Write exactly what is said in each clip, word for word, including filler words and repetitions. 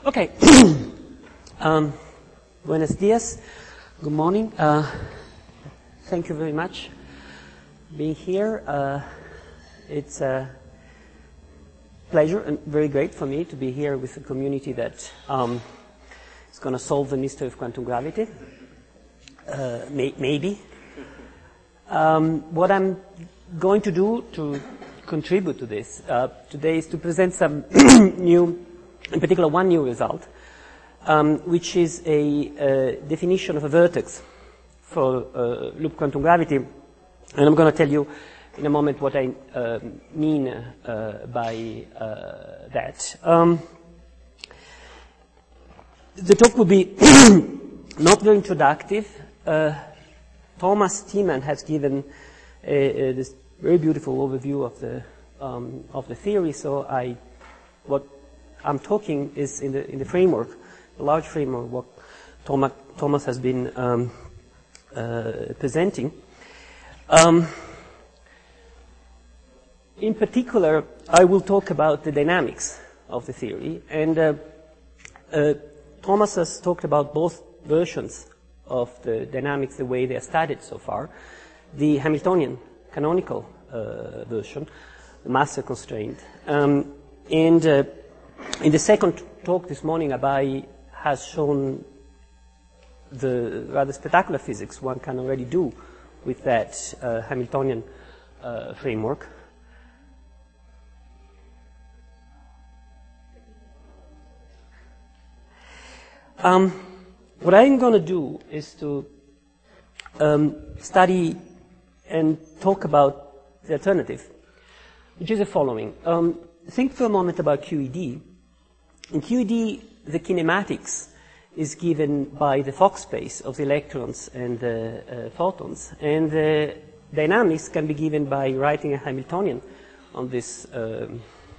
Okay. um, buenos dias. Good morning. Uh, thank you very much for being here. Uh, it's a pleasure and very great for me to be here with a community that um, is going to solve the mystery of quantum gravity. Uh, may, maybe. Um, what I'm going to do to contribute to this uh, today is to present some new, in particular one new result, um, which is a uh, definition of a vertex for uh, loop quantum gravity. And I'm going to tell you in a moment what I uh, mean uh, by uh, that. Um, the talk will be not very introductive. Uh, Thomas Tiemann has given uh, uh, this very beautiful overview of the um, of the theory. So I, what I'm talking is in the in the framework, the large framework, what Thomas Thomas has been um, uh, presenting. Um, in particular, I will talk about the dynamics of the theory, and uh, uh, Thomas has talked about both versions of the dynamics, the way they are studied so far, the Hamiltonian canonical uh, version, the master constraint. Um, and uh, in the second talk this morning, Abai has shown the rather spectacular physics one can already do with that uh, Hamiltonian uh, framework. Um, what I'm going to do is to um, study and talk about the alternative, which is the following. Um, think for a moment about Q E D. In Q E D, the kinematics is given by the Fock space of the electrons and the uh, photons, and the dynamics can be given by writing a Hamiltonian on this um,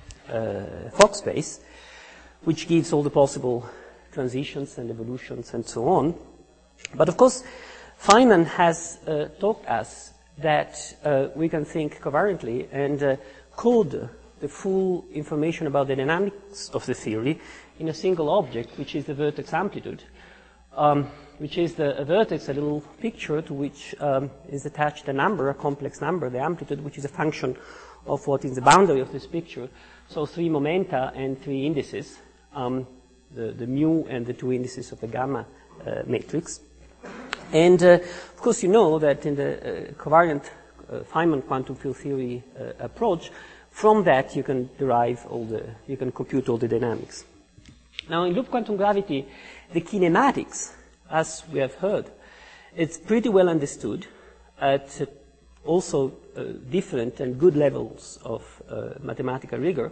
uh, Fock space, which gives all the possible transitions and evolutions and so on. But of course, Feynman has uh, taught us that uh, we can think covariantly and uh, code the full information about the dynamics of the theory in a single object, which is the vertex amplitude, um, which is the a vertex, a little picture to which um, is attached a number, a complex number, the amplitude, which is a function of what is the boundary of this picture. So three momenta and three indices, um, the, the mu and the two indices of the gamma uh, matrix. And, uh, of course, you know that in the uh, covariant uh, Feynman quantum field theory uh, approach, from that you can derive all the, you can compute all the dynamics. Now, in loop quantum gravity, the kinematics, as we have heard, it's pretty well understood at uh, also uh, different and good levels of uh, mathematical rigor.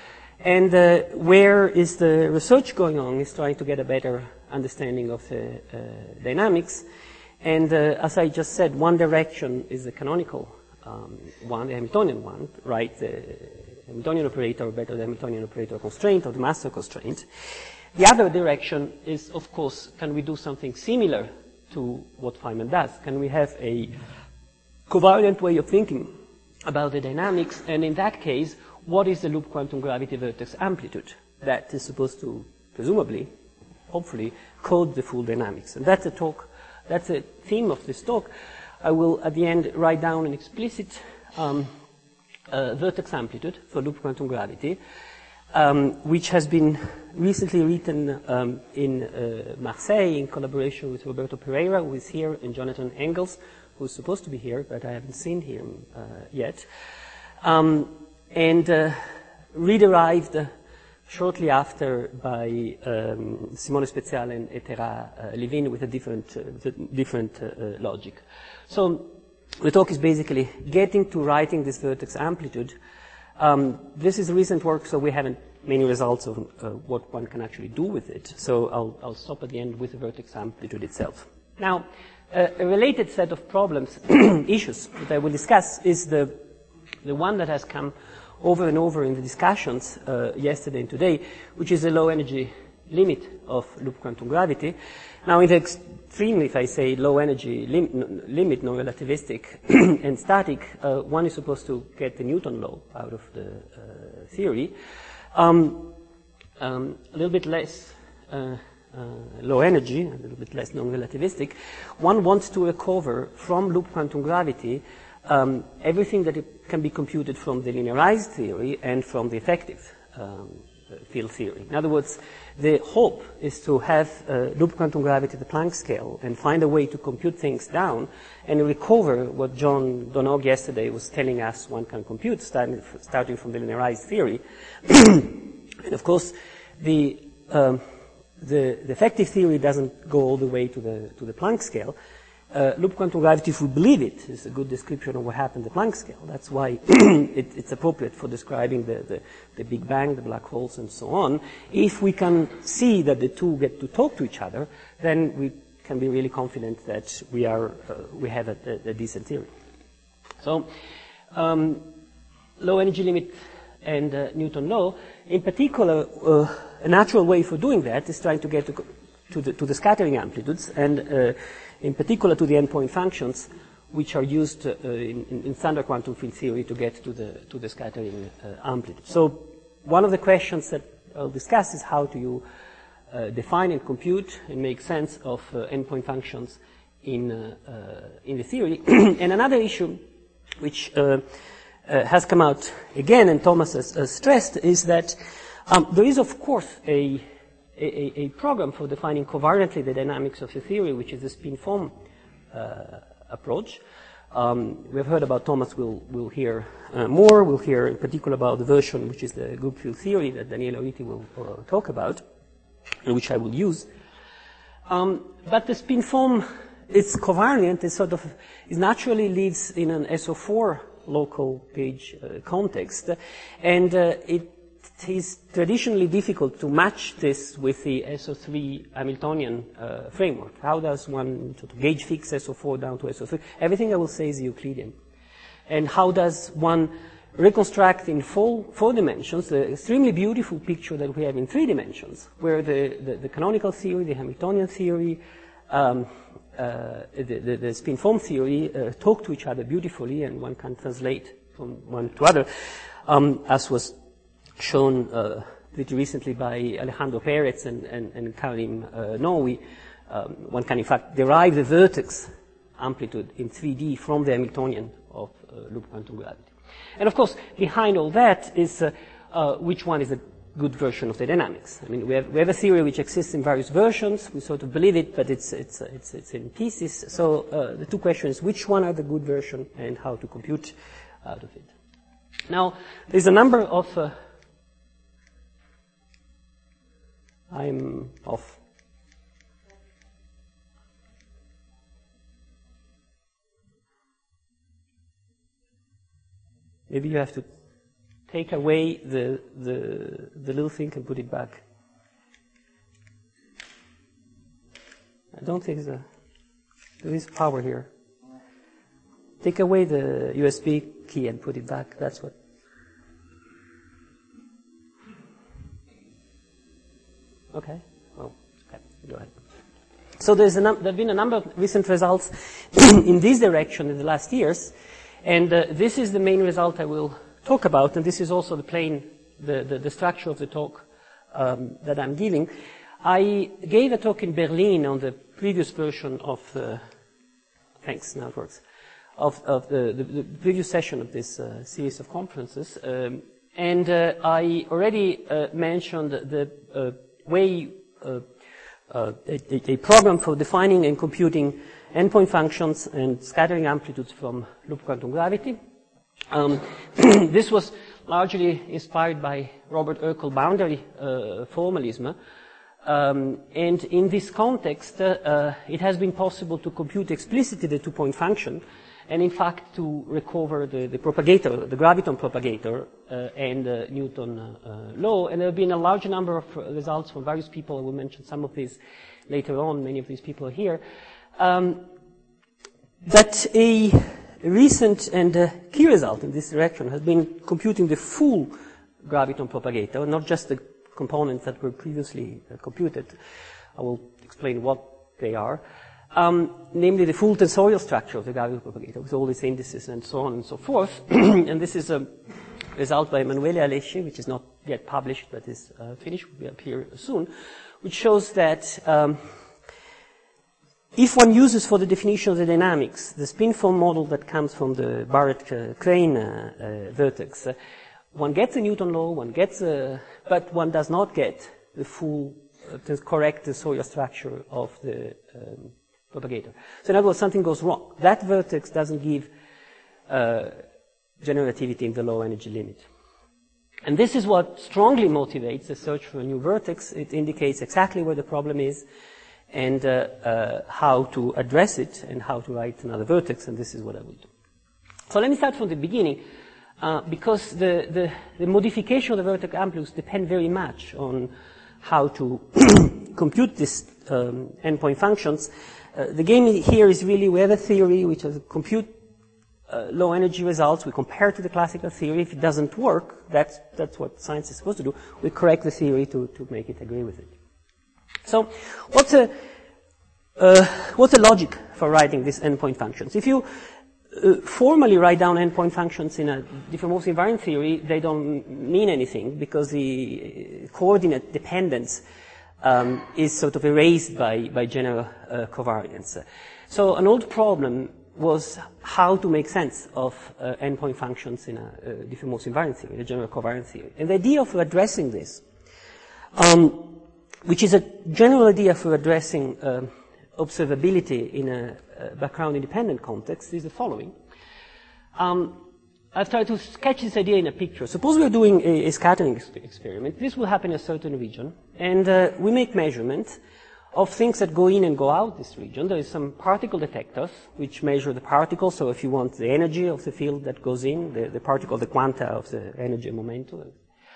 And uh, where is the research going on is trying to get a better understanding of the uh, dynamics. And uh, as I just said, one direction is the canonical um, one, the Hamiltonian one, right? The Hamiltonian operator, or better, the Hamiltonian operator constraint, or the master constraint. The other direction is, of course, can we do something similar to what Feynman does? Can we have a covariant way of thinking about the dynamics? And in that case, what is the loop quantum gravity vertex amplitude that is supposed to, presumably, hopefully, code the full dynamics? And that's a talk, that's a theme of this talk. I will, at the end, write down an explicit um, uh, vertex amplitude for loop quantum gravity, um, which has been recently written um, in uh, Marseille in collaboration with Roberto Pereira, who is here, and Jonathan Engels, who's supposed to be here, but I haven't seen him uh, yet. Um, and uh, re-derived uh, shortly after by um, Simone Speziale and Etera uh, Levin with a different, uh, different uh, logic. So the talk is basically getting to writing this vertex amplitude. Um, this is recent work, so we haven't many results of uh, what one can actually do with it. So I'll, I'll stop at the end with the vertex amplitude itself. Now, uh, a related set of problems, issues that I will discuss is the, the one that has come over and over in the discussions uh, yesterday and today, which is the low energy limit of loop quantum gravity. Now, in the extreme, if I say low energy lim- limit, non-relativistic and static, uh, one is supposed to get the Newton law out of the uh, theory. Um, um, a little bit less uh, uh, low energy, a little bit less non-relativistic, one wants to recover from loop quantum gravity um, everything that it can be computed from the linearized theory and from the effective um, field theory. In other words, the hope is to have uh, loop quantum gravity at the Planck scale and find a way to compute things down and recover what John Donog yesterday was telling us one can compute starting, starting from the linearized theory. And of course, the, um, the, the effective theory doesn't go all the way to the, to the Planck scale. Uh, loop quantum gravity, if we believe it, is a good description of what happened at the Planck scale. That's why it, it's appropriate for describing the, the, the Big Bang, the black holes, and so on. If we can see that the two get to talk to each other, then we can be really confident that we are uh, we have a, a, a decent theory. So, um, low energy limit and uh, Newton law. In particular, uh, a natural way for doing that is trying to get to, to, the, to the scattering amplitudes and uh, in particular to the endpoint functions, which are used uh, in, in standard quantum field theory to get to the, to the scattering uh, amplitude. So one of the questions that I'll discuss is how do you uh, define and compute and make sense of uh, endpoint functions in, uh, uh, in the theory. And another issue which uh, uh, has come out again, and Thomas has, has stressed, is that um, there is, of course, a A, a program for defining covariantly the dynamics of the theory, which is the spin-foam uh, approach. Um, we have heard about Thomas. We'll, we'll hear uh, more. We'll hear in particular about the version which is the group field theory that Daniele Oriti will uh, talk about, and which I will use. Um, but the spin-foam is covariant. It sort of it naturally lives in an S O four local page uh, context, and uh, it it is traditionally difficult to match this with the S O three Hamiltonian uh, framework. How does one sort of gauge fix S O four down to S O three? Everything I will say is Euclidean. And how does one reconstruct in four, four dimensions the extremely beautiful picture that we have in three dimensions, where the, the, the canonical theory, the Hamiltonian theory, um, uh, the, the, the spin-foam theory uh, talk to each other beautifully, and one can translate from one to other, um, as was shown uh, pretty recently by Alejandro Perez and, and, and Karim uh, Nowi. Um, one can, in fact, derive the vertex amplitude in three D from the Hamiltonian of uh, loop quantum gravity. And, of course, behind all that is uh, uh, which one is a good version of the dynamics. I mean, we have, we have a theory which exists in various versions. We sort of believe it, but it's, it's, it's, it's in pieces. So uh, the two questions, which one are the good version and how to compute out of it. Now, there's a number of... Uh, I'm off. Maybe you have to take away the, the, the little thing and put it back. I don't think there is power here. Take away the U S B key and put it back. That's what. Okay. Oh, okay. Go ahead. So there's a num- there have been a number of recent results in this direction in the last years, and uh, this is the main result I will talk about, and this is also the plane, the, the, the structure of the talk um, that I'm giving. I gave a talk in Berlin on the previous version of the, thanks, now it works, of, of the, the, the previous session of this uh, series of conferences, um, and uh, I already uh, mentioned the uh, way, uh, uh, a, a program for defining and computing endpoint functions and scattering amplitudes from loop quantum gravity. Um, this was largely inspired by Robert Urkel boundary uh, formalism. Um, and in this context, uh, uh, it has been possible to compute explicitly the two-point function, and in fact to recover the, the propagator, the graviton propagator, uh, and uh, Newton uh, law. And there have been a large number of results from various people. I will mention some of these later on. Many of these people are here. Um, but a recent and uh, key result in this direction has been computing the full graviton propagator, not just the components that were previously uh, computed. I will explain what they are. Um, namely the full tensorial structure of the graviton propagator with all its indices and so on and so forth. And this is a result by Emanuele Alessi, which is not yet published, but is uh, finished, will appear soon, which shows that um, if one uses for the definition of the dynamics the spin-fold model that comes from the Barrett-Crane uh, uh, vertex, uh, one gets a Newton law, one gets a, but one does not get the full, uh, the correct the Sawyer structure of the um, propagator. So in other words, something goes wrong. That vertex doesn't give uh, generativity in the low energy limit. And this is what strongly motivates the search for a new vertex. It indicates exactly where the problem is and uh, uh, how to address it and how to write another vertex, and this is what I will do. So let me start from the beginning, uh, because the, the, the modification of the vertex amplitudes depend very much on how to compute these um, endpoint functions. Uh, the game here is really we have a theory which is compute uh, low energy results. We compare to the classical theory. If it doesn't work, that's, that's what science is supposed to do. We correct the theory to, to make it agree with it. So what's the, uh, what's the logic for writing these endpoint functions? If you uh, formally write down endpoint functions in a differential invariant theory, they don't mean anything because the coordinate dependence um, is sort of erased by, by general uh, covariance. So an old problem was how to make sense of uh, endpoint functions in a uh, differential invariant theory, a general covariance theory. And the idea of addressing this um, which is a general idea for addressing uh, observability in a, a background-independent context, is the following. Um, I've tried to sketch this idea in a picture. Suppose we're doing a, a scattering ex experiment. This will happen in a certain region, and uh, we make measurements of things that go in and go out this region. There is some particle detectors which measure the particles, so if you want the energy of the field that goes in, the, the particle, the quanta of the energy and momentum.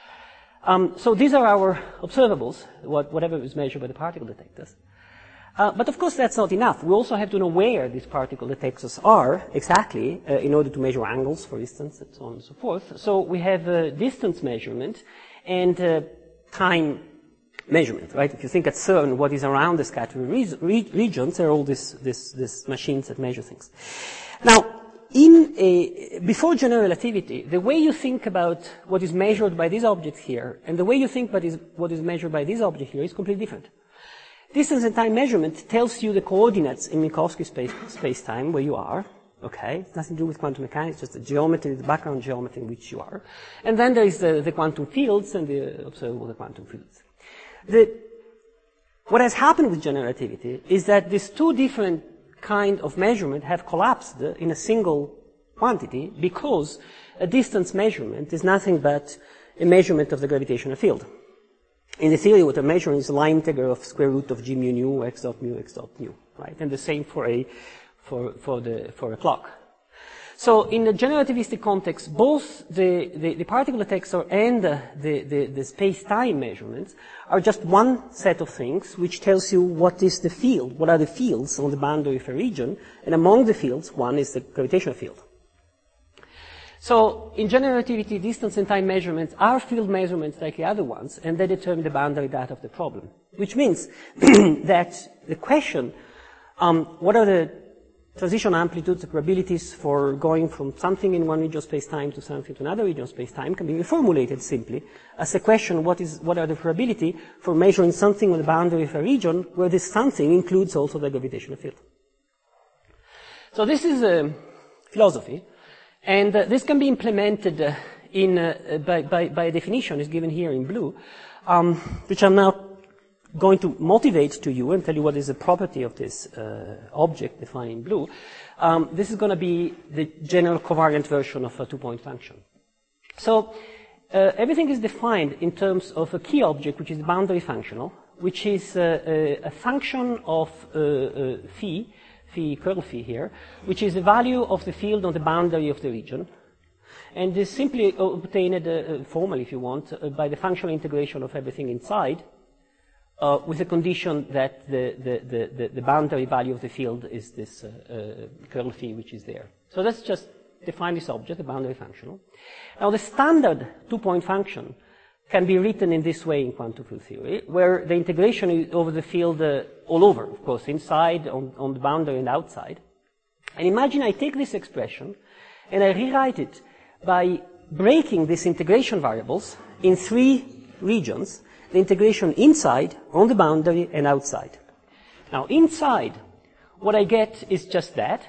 Um, so these are our observables, what, whatever is measured by the particle detectors. Uh, but of course that's not enough. We also have to know where these particle detectors are exactly uh, in order to measure angles, for instance, and so on and so forth. So we have uh, distance measurement and uh, time measurement, right? If you think at CERN, what is around the scattering re re regions, there are all these this, this machines that measure things. Now, In a, before general relativity, the way you think about what is measured by this object here and the way you think about is, what is measured by this object here is completely different. Distance and time measurement tells you the coordinates in Minkowski space, space-time where you are. Okay, it's nothing to do with quantum mechanics, just the geometry, the background geometry in which you are. And then there is the, the quantum fields and the observable the quantum fields. The, what has happened with general relativity is that these two different kind of measurement have collapsed in a single quantity because a distance measurement is nothing but a measurement of the gravitational field. In the theory, what I'm measuring is the line integral of square root of g mu nu, x dot mu, x dot nu, right? And the same for a, for, for the, for a clock. So in the general relativistic context, both the, the, the particle detector and the, the, the, the space-time measurements are just one set of things which tells you what is the field, what are the fields on the boundary of a region, and among the fields, one is the gravitational field. So in general relativity, distance and time measurements are field measurements like the other ones, and they determine the boundary data of the problem. Which means that the question, um, what are the transition amplitudes, the probabilities for going from something in one region of space-time to something to another region of space-time can be reformulated simply as a question, what is, what are the probability for measuring something on the boundary of a region where this something includes also the gravitational field. So this is a philosophy, and uh, this can be implemented uh, in, uh, by, by, by a definition is given here in blue, um, which I'm now going to motivate to you and tell you what is the property of this uh, object defined in blue. Um, this is going to be the general covariant version of a two-point function. So uh, everything is defined in terms of a key object, which is boundary functional, which is uh, a, a function of uh, uh, phi, phi curl phi here, which is the value of the field on the boundary of the region. And is simply obtained uh, formally, if you want, uh, by the functional integration of everything inside. Uh, with the condition that the, the, the, the boundary value of the field is this uh, uh, curl phi which is there. So let's just define this object, the boundary functional. Now the standard two-point function can be written in this way in quantum field theory, where the integration is over the field uh, all over, of course, inside, on, on the boundary and outside. And imagine I take this expression and I rewrite it by breaking these integration variables in three regions, the integration inside, on the boundary, and outside. Now, inside, what I get is just that.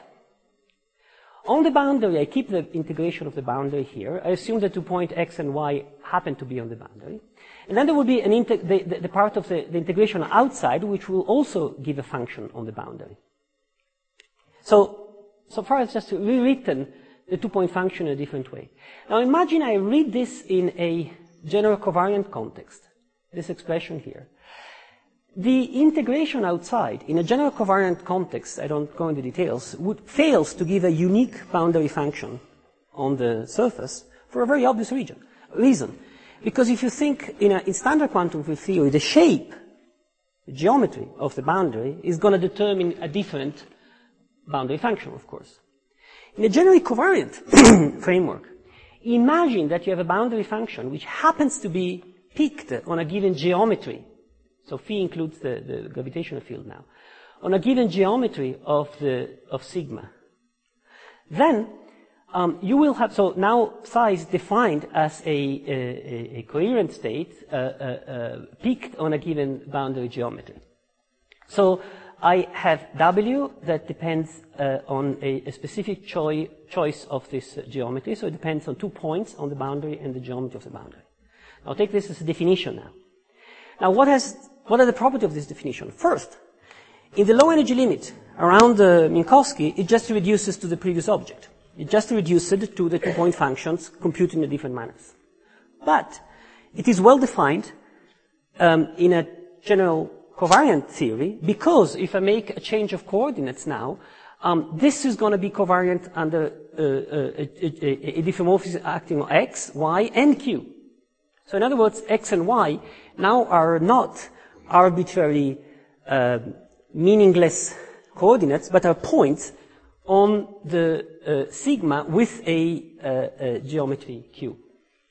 On the boundary, I keep the integration of the boundary here. I assume that two point x and y happen to be on the boundary. And then there will be an the, the, the part of the, the integration outside, which will also give a function on the boundary. So, so far I've just rewritten the two-point function in a different way. Now imagine I read this in a general covariant context, this expression here. The integration outside, in a general covariant context, I don't go into details, would fails to give a unique boundary function on the surface for a very obvious region, reason. Because if you think in, a, in standard quantum field theory, the shape, the geometry of the boundary is going to determine a different boundary function, of course. In a generally covariant framework, imagine that you have a boundary function which happens to be picked on a given geometry. So phi includes the, the gravitational field now. On a given geometry of the of sigma. Then um, you will have, so now psi is defined as a, a, a coherent state uh, uh, uh, picked on a given boundary geometry. So I have W that depends uh, on a, a specific choi choice of this uh, geometry. So it depends on two points on the boundary and the geometry of the boundary. I'll take this as a definition now. Now what has What are the properties of this definition? First, in the low energy limit around the Minkowski, it just reduces to the previous object. It just reduces it to the two-point functions computed in different manners. But it is well defined um, in a general covariant theory because if I make a change of coordinates now, um, this is going to be covariant under uh, uh, a, a, a diffeomorphism acting on x, y, and q. So in other words, x and y now are not arbitrary, uh, meaningless coordinates, but are points on the uh, sigma with a, uh, a geometry q.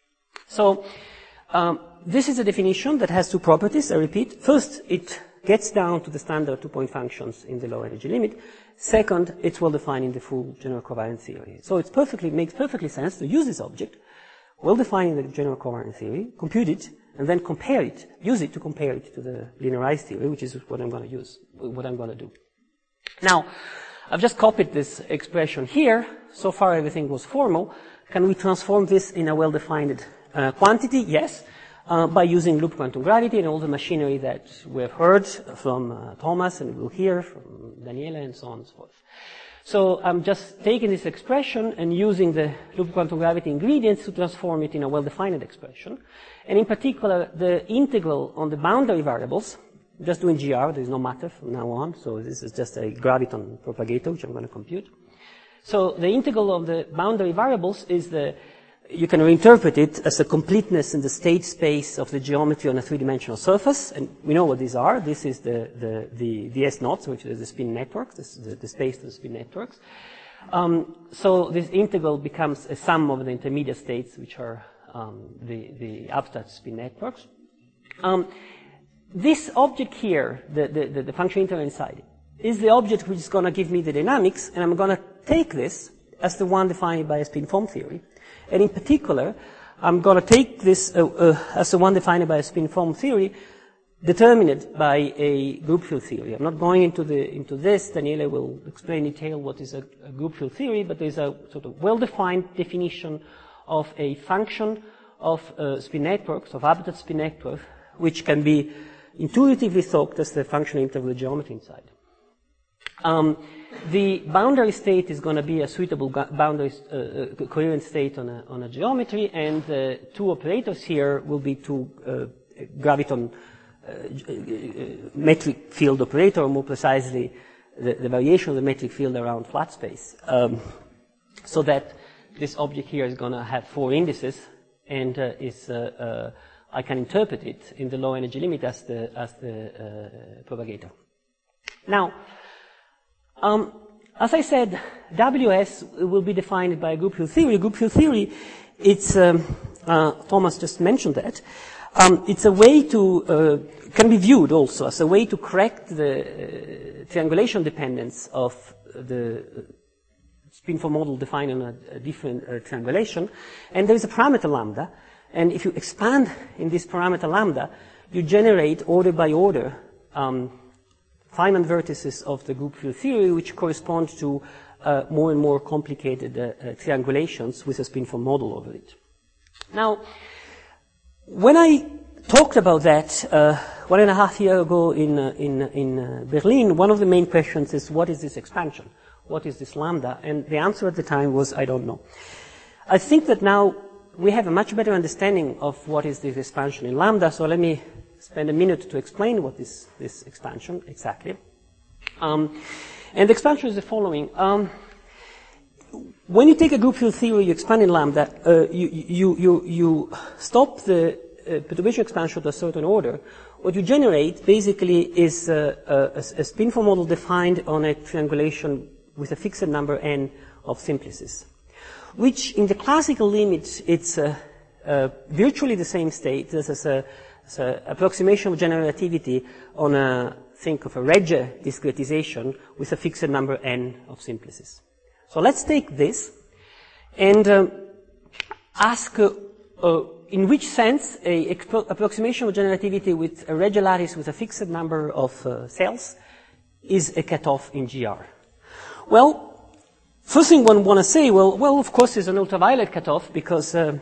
So um, this is a definition that has two properties, I repeat. First, it gets down to the standard two-point functions in the low energy limit. Second, it's well defined in the full general covariant theory. So it perfectly makes perfectly sense to use this object, well defined in the general covariant theory, compute it, and then compare it, use it to compare it to the linearized theory, which is what I'm going to use, what I'm going to do. Now, I've just copied this expression here. So far, everything was formal. Can we transform this in a well-defined uh, quantity? Yes, uh, by using loop quantum gravity and all the machinery that we have heard from uh, Thomas and we'll hear from Daniela and so on and so forth. So I'm just taking this expression and using the loop quantum gravity ingredients to transform it in a well-defined expression. And in particular, the integral on the boundary variables, just doing G R, there is no matter from now on, so this is just a graviton propagator, which I'm going to compute. So the integral of the boundary variables is the, you can reinterpret it as a completeness in the state space of the geometry on a three-dimensional surface, and we know what these are. This is the, the, the, the S naughts, which is the spin networks, this is the, the space of the spin networks. Um, so this integral becomes a sum of the intermediate states, which are um, the, the abstract spin networks. Um, this object here, the, the, the function integral inside, is the object which is going to give me the dynamics, and I'm going to take this as the one defined by a spin form theory. And in particular, I'm going to take this uh, uh, as the one defined by a spin form theory, determined by a group field theory. I'm not going into the into this. Daniela will explain in detail what is a, a group field theory, but there's a sort of well-defined definition of a function of uh, spin networks, of habitat spin network, which can be intuitively thought as the function integral geometry inside. Um, the boundary state is going to be a suitable boundary uh, uh, coherent state on a, on a geometry, and the two operators here will be two uh, graviton uh, uh, metric field operator, or more precisely, the, the variation of the metric field around flat space, um, so that this object here is going to have four indices, and uh, is uh, uh, I can interpret it in the low energy limit as the as the uh, propagator. Now. Um, as I said, W S will be defined by group field theory. Group field theory, it's, um, uh, Thomas just mentioned that. Um, it's a way to, uh, can be viewed also as a way to correct the uh, triangulation dependence of the spinfor model defined in a, a different uh, triangulation. And there is a parameter lambda. And if you expand in this parameter lambda, you generate order by order um, finite vertices of the group field theory, which correspond to uh, more and more complicated uh, uh, triangulations with a spinfor model over it. Now, when I talked about that uh, one and a half year ago in uh, in in uh, Berlin, one of the main questions is, what is this expansion? What is this lambda? And the answer at the time was, I don't know. I think that now we have a much better understanding of what is this expansion in lambda, so let me spend a minute to explain what is this expansion exactly. Um, and the expansion is the following. Um, when you take a group field theory, you expand in lambda, uh, you, you, you, you stop the uh, perturbation expansion to a certain order. What you generate basically is uh, a, a spinfor model defined on a triangulation with a fixed number n of simplices, which in the classical limit, it's uh, uh, virtually the same state. This is a, it's a approximation of general relativity on a, think of a Regge discretization with a fixed number n of simplices. So let's take this and um, ask uh, uh, in which sense a expro- approximation of general relativity with a Regge lattice with a fixed number of uh, cells is a cutoff in G R. Well, first thing one want to say, well, well, of course, it's an ultraviolet cutoff because uh,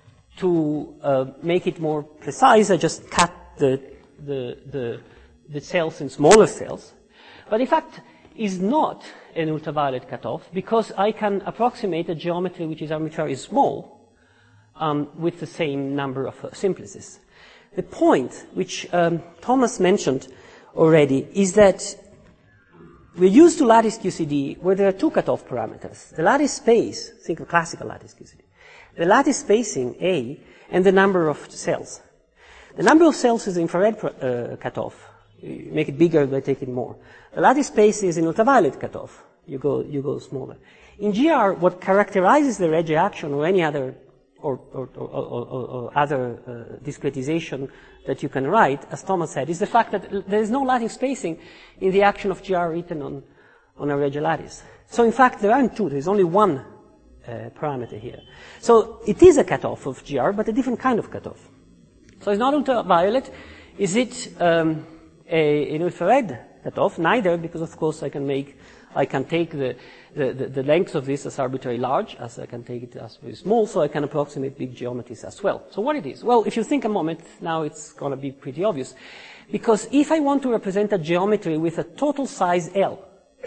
to uh, make it more precise, I just cut the, the the the cells in smaller cells. But in fact, is not an ultraviolet cutoff because I can approximate a geometry which is arbitrarily small um, with the same number of uh, simplices. The point which um, Thomas mentioned already is that we're used to lattice Q C D where there are two cutoff parameters. The lattice space, think of classical lattice Q C D. The lattice spacing, A, and the number of cells. The number of cells is the infrared uh, cutoff. You make it bigger by taking more. The lattice space is an ultraviolet cutoff. You go, you go smaller. In G R, what characterizes the Regge action or any other or, or, or, or, or other uh, discretization that you can write, as Thomas said, is the fact that there is no lattice spacing in the action of G R written on, on a Regge lattice. So in fact, there aren't two. There's only one uh, parameter here. So it is a cutoff of G R, but a different kind of cutoff. So it's not ultraviolet. Is it um, a, an infrared cutoff? Neither, because of course I can make, I can take the, the, the, the length of this as arbitrarily large, as I can take it as very small, so I can approximate big geometries as well. So what it is? Well, if you think a moment, now it's going to be pretty obvious. Because if I want to represent a geometry with a total size L,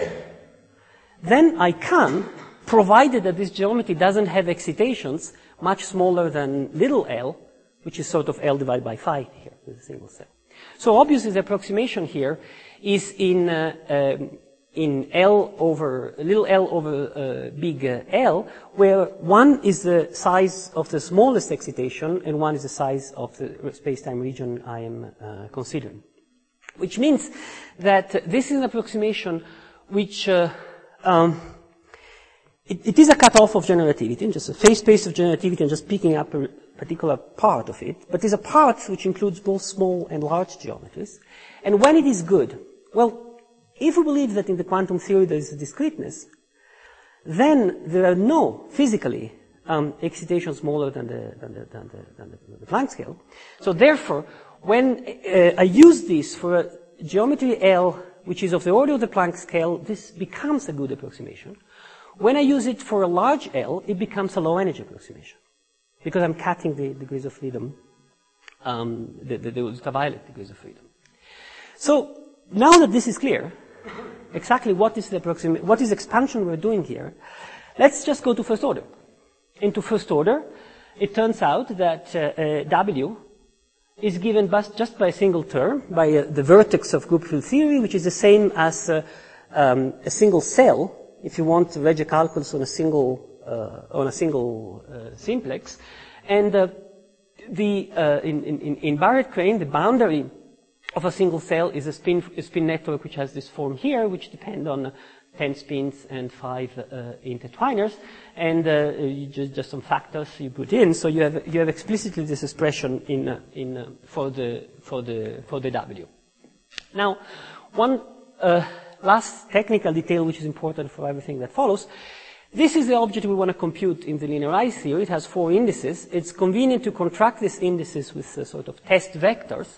then I can, provided that this geometry doesn't have excitations much smaller than little l, which is sort of L divided by phi here with a single cell. So obviously the approximation here is in uh, um, in L over little l over uh, big uh, L, where one is the size of the smallest excitation and one is the size of the space-time region I am uh, considering. Which means that uh, this is an approximation which uh, um, it, it is a cutoff of general relativity, just a phase space of general relativity and just picking up a particular part of it, but there's a part which includes both small and large geometries. And when it is good, well, if we believe that in the quantum theory there is a discreteness, then there are no, physically, um, excitations smaller than the, than the, than the, than the, the Planck scale. So therefore, when uh, I use this for a geometry L, which is of the order of the Planck scale, this becomes a good approximation. When I use it for a large L, it becomes a low energy approximation, because I'm cutting the degrees of freedom, um, the, the, the ultraviolet degrees of freedom. So now that this is clear, exactly what is the approximation, what is expansion we're doing here, let's just go to first order. Into first order, it turns out that uh, uh, W is given bus- just by a single term, by uh, the vertex of group field theory, which is the same as uh, um, a single cell, if you want the Regge calculus on a single uh, on a single uh, simplex. And uh, the uh, in, in, in Barrett-Crane, the boundary of a single cell is a spin, a spin network which has this form here, which depend on uh, ten spins and five uh, intertwiners, and uh, you just, just some factors you put in. So you have you have explicitly this expression in uh, in uh, for the for the for the W. Now, one uh, last technical detail which is important for everything that follows. This is the object we want to compute in the linearized theory. It has four indices. It's convenient to contract these indices with uh, sort of test vectors.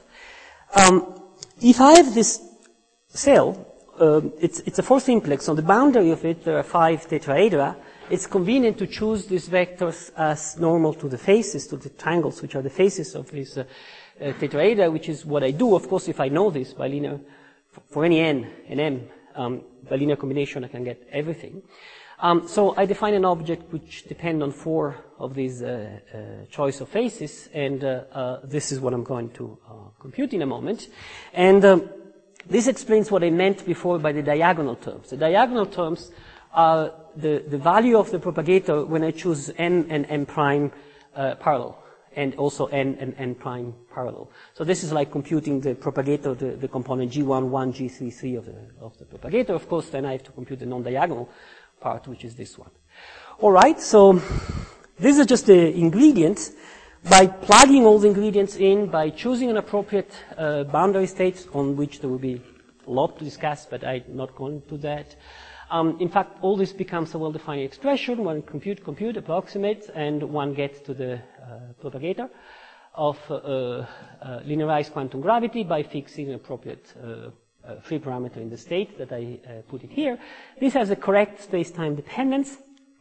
Um, if I have this cell, um, it's, it's a four simplex. On the boundary of it, there are five tetrahedra. It's convenient to choose these vectors as normal to the faces, to the triangles, which are the faces of this uh, uh, tetrahedra, which is what I do. Of course, if I know this by linear, for any n and m, um, by linear combination, I can get everything. Um, so I define an object which depend on four of these uh, uh, choice of faces, and uh, uh, this is what I'm going to uh, compute in a moment. And um, this explains what I meant before by the diagonal terms. The diagonal terms are the, the value of the propagator when I choose n and n prime uh, parallel, and also n and n prime parallel. So this is like computing the propagator, the, the component G one, one, G three, three of the, of the propagator. Of course, then I have to compute the non-diagonal part, which is this one. All right, so these are just the ingredients. By plugging all the ingredients in, by choosing an appropriate uh, boundary state, on which there will be a lot to discuss, but I'm not going to do that. Um, in fact, all this becomes a well-defined expression. One compute, compute, approximate, and one gets to the uh, propagator of uh, uh, linearized quantum gravity by fixing an appropriate uh, Uh, free parameter in the state that I uh, put it here. This has a correct space-time dependence.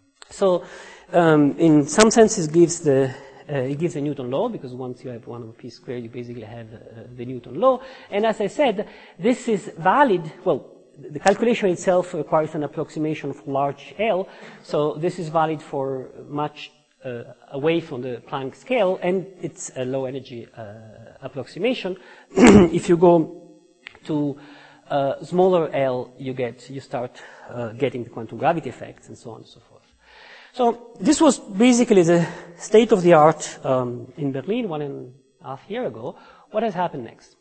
So, um, in some sense, it gives the uh, it gives the Newton law, because once you have one over p squared, you basically have uh, the Newton law. And as I said, this is valid. Well, the calculation itself requires an approximation for large L, so this is valid for much uh, away from the Planck scale, and it's a low-energy uh, approximation. If you go to uh, smaller L, you get, you start uh, getting the quantum gravity effects and so on and so forth. So this was basically the state of the art um, in Berlin one and a half year ago. What has happened next?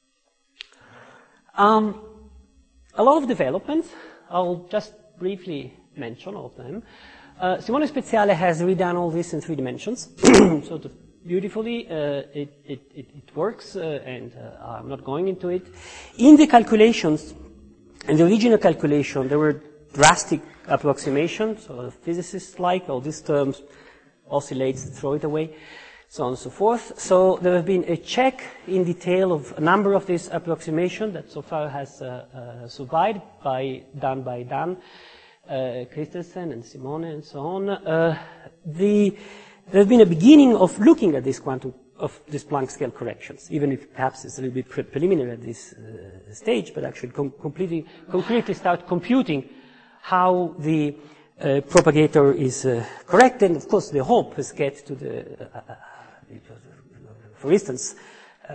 Um, a lot of developments. I'll just briefly mention all of them. Uh, Simone Speziale has redone all this in three dimensions, sort of beautifully. Uh, it, it, it, it works, uh, and uh, I'm not going into it. In the calculations, in the original calculation, there were drastic approximations, so physicists like, all these terms oscillates, throw it away, so on and so forth. So there have been a check in detail of a number of these approximations that so far has uh, uh, survived, by, done by Dan, uh, Christensen and Simone and so on. Uh, the There has been a beginning of looking at this quantum, of this Planck scale corrections, even if perhaps it's a little bit pre preliminary at this uh, stage, but actually com completely, concretely start computing how the uh, propagator is uh, correct. And of course, the hope is get to the, uh, uh, for instance, uh,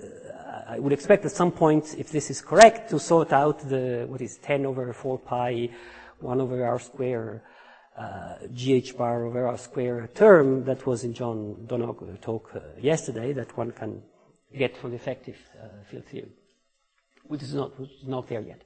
I would expect at some point, if this is correct, to sort out the, what is ten over four pi, one over r square, Uh, gh bar over r square term that was in John Donog's talk uh, yesterday, that one can get from the effective uh, field theory, which is not, which is not there yet.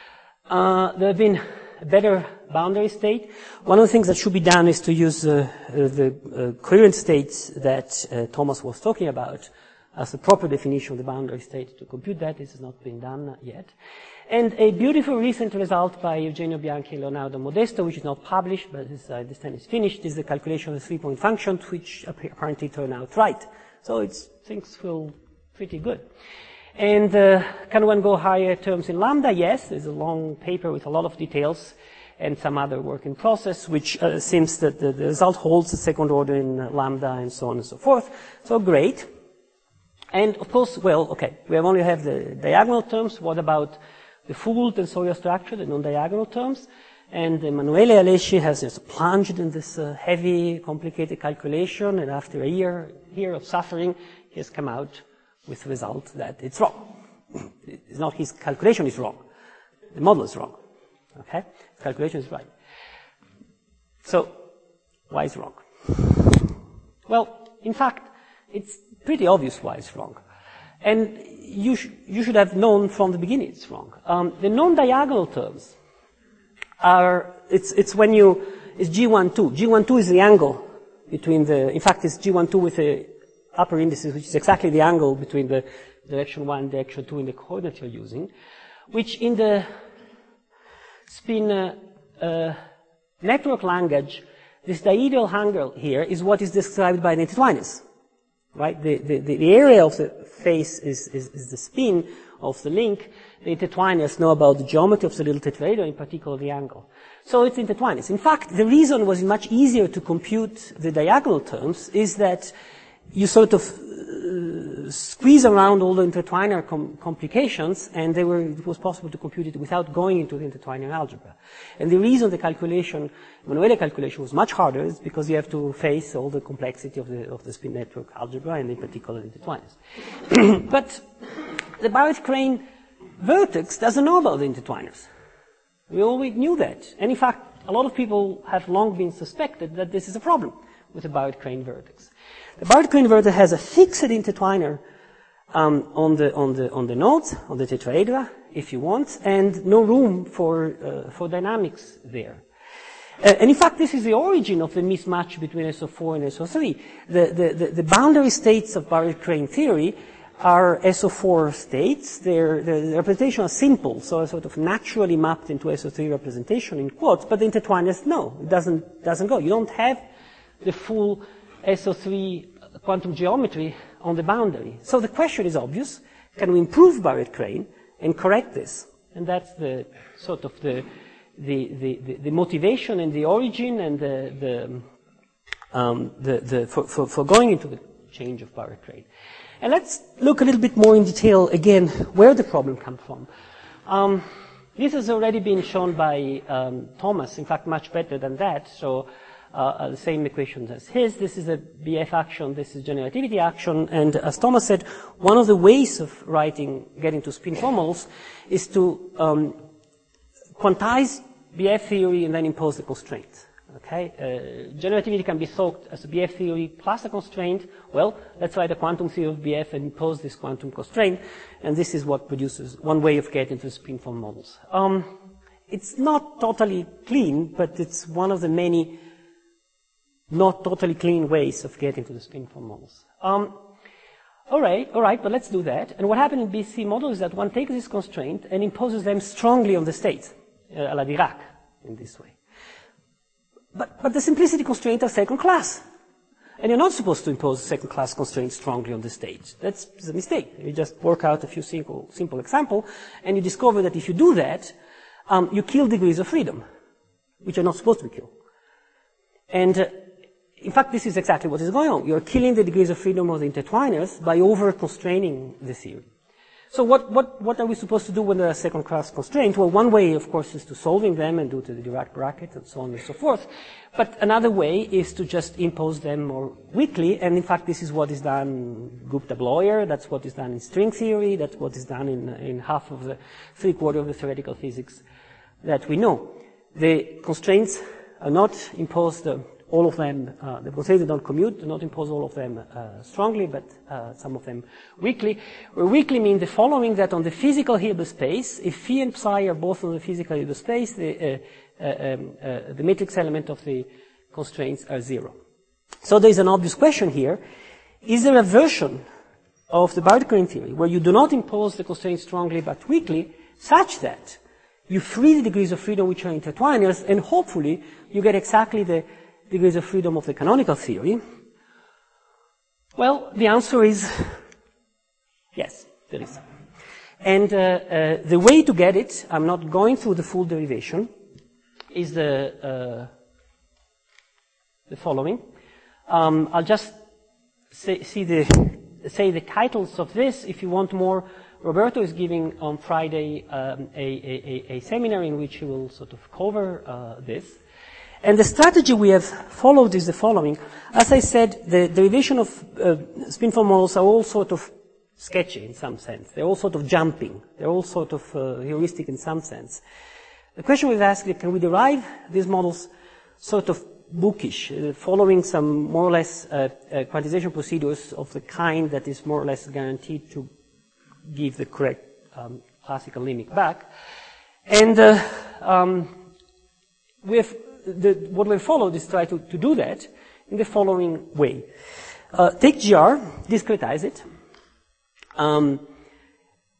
Uh, there have been a better boundary state. One of the things that should be done is to use uh, uh, the uh, coherent states that uh, Thomas was talking about as the proper definition of the boundary state to compute that. This has not been done yet. And a beautiful recent result by Eugenio Bianchi and Leonardo Modesto, which is not published, but is, I understand is finished, is the calculation of the three-point function, which apparently turned out right. So it's, things feel pretty good. And uh, can one go higher terms in lambda? Yes, there's a long paper with a lot of details and some other work in process, which uh, seems that the, the result holds the second order in uh, lambda and so on and so forth. So great. And of course, well, okay, we have only have the diagonal terms. What about the full tensorial structure, the non-diagonal terms? And Emanuele Alessi has just plunged in this uh, heavy, complicated calculation, and after a year, year of suffering, he has come out with the result that it's wrong. It's not his calculation is wrong. The model is wrong. Okay? The calculation is right. So, why is it wrong? Well, in fact, it's pretty obvious why it's wrong. And you, sh you should have known from the beginning it's wrong. Um, the non-diagonal terms are, it's, it's when you, it's G one two. G one two is the angle between the, in fact, it's G one two with the upper indices, which is exactly the angle between the direction one and direction two in the coordinate you're using, which in the spin uh, uh, network language, this dihedral angle here is what is described by the intertwiners. Right? The, the, the area of the face is, is, is the spin of the link. The intertwiners know about the geometry of the little tetrahedron, in particular the angle. So it's intertwiners. In fact, the reason was much easier to compute the diagonal terms is that you sort of uh, squeeze around all the intertwiner com- complications, and they were, it was possible to compute it without going into the intertwiner algebra. And the reason the calculation, Emanuele calculation, was much harder is because you have to face all the complexity of the of the spin network algebra, and in particular the intertwiners. But the Barrett-Crane vertex doesn't know about the intertwiners. We always knew that. And in fact, a lot of people have long been suspected that this is a problem with the Barrett-Crane vertex. The Barrett-Crane vertex has a fixed intertwiner um, on the on the on the nodes, on the tetrahedra, if you want, and no room for uh, for dynamics there. Uh, and in fact, this is the origin of the mismatch between S O four and S O three. The the the, the boundary states of Barrett-Crane theory are S O four states. Their the representation is simple, so sort of naturally mapped into S O three representation in quotes. But the intertwiners, no, it doesn't doesn't go. You don't have the full S O three quantum geometry on the boundary. So the question is obvious. Can we improve Barrett-Crane and correct this? And that's the sort of the the, the, the, the motivation and the origin and the the, um, the, the for, for, for going into the change of Barrett-Crane. And let's look a little bit more in detail again where the problem comes from. Um, this has already been shown by um, Thomas, in fact much better than that. So Uh, the same equations as his. This is a B F action, this is generativity action, and as Thomas said, one of the ways of writing, getting to spin formals, is to um, quantize B F theory and then impose the constraint. Okay, uh, generativity can be thought as a B F theory plus a constraint. Well, let's write a quantum theory of B F and impose this quantum constraint, and this is what produces one way of getting to spin form models. Um, it's not totally clean, but it's one of the many not totally clean ways of getting to the spin form models. Um, all right, all right, but let's do that. And what happened in B C model is that one takes this constraint and imposes them strongly on the state, uh, a la Dirac, in this way. But, but the simplicity constraints are second class. And you're not supposed to impose second class constraints strongly on the state. That's a mistake. You just work out a few simple, simple examples, and you discover that if you do that, um, you kill degrees of freedom, which are not supposed to be killed. And uh, in fact, this is exactly what is going on. You're killing the degrees of freedom of the intertwiners by over-constraining the theory. So what, what, what are we supposed to do when there are second-class constraints? Well, one way, of course, is to solving them and do to the Dirac bracket and so on and so forth. But another way is to just impose them more weakly. And in fact, this is what is done in Gupta-Bloyer. That's what is done in string theory. That's what is done in, in half of the three-quarter of the theoretical physics that we know. The constraints are not imposed uh, all of them, uh, the constraints that don't commute, do not impose all of them uh, strongly, but uh, some of them weakly. Where weakly means the following, that on the physical Hilbert space, if phi and psi are both on the physical Hilbert space, the, uh, uh, um, uh, the matrix element of the constraints are zero. So there is an obvious question here. Is there a version of the Barrett-Crane theory where you do not impose the constraints strongly but weakly, such that you free the degrees of freedom which are intertwiners, and hopefully you get exactly the degrees of freedom of the canonical theory? Well, the answer is yes, there is. And uh, uh, the way to get it, I'm not going through the full derivation, is the uh, the following. Um, I'll just say, see the say the titles of this. If you want more, Roberto is giving on Friday um, a, a, a seminar in which he will sort of cover uh, this. And the strategy we have followed is the following. As I said, the derivation of uh, spin-form models are all sort of sketchy in some sense. They're all sort of jumping. They're all sort of uh, heuristic in some sense. The question we've asked is, can we derive these models sort of bookish, uh, following some more or less uh, uh, quantization procedures of the kind that is more or less guaranteed to give the correct um, classical limit back? And uh, um, we have The, what we followed is try to, to do that in the following way. Uh, take G R, discretize it, um,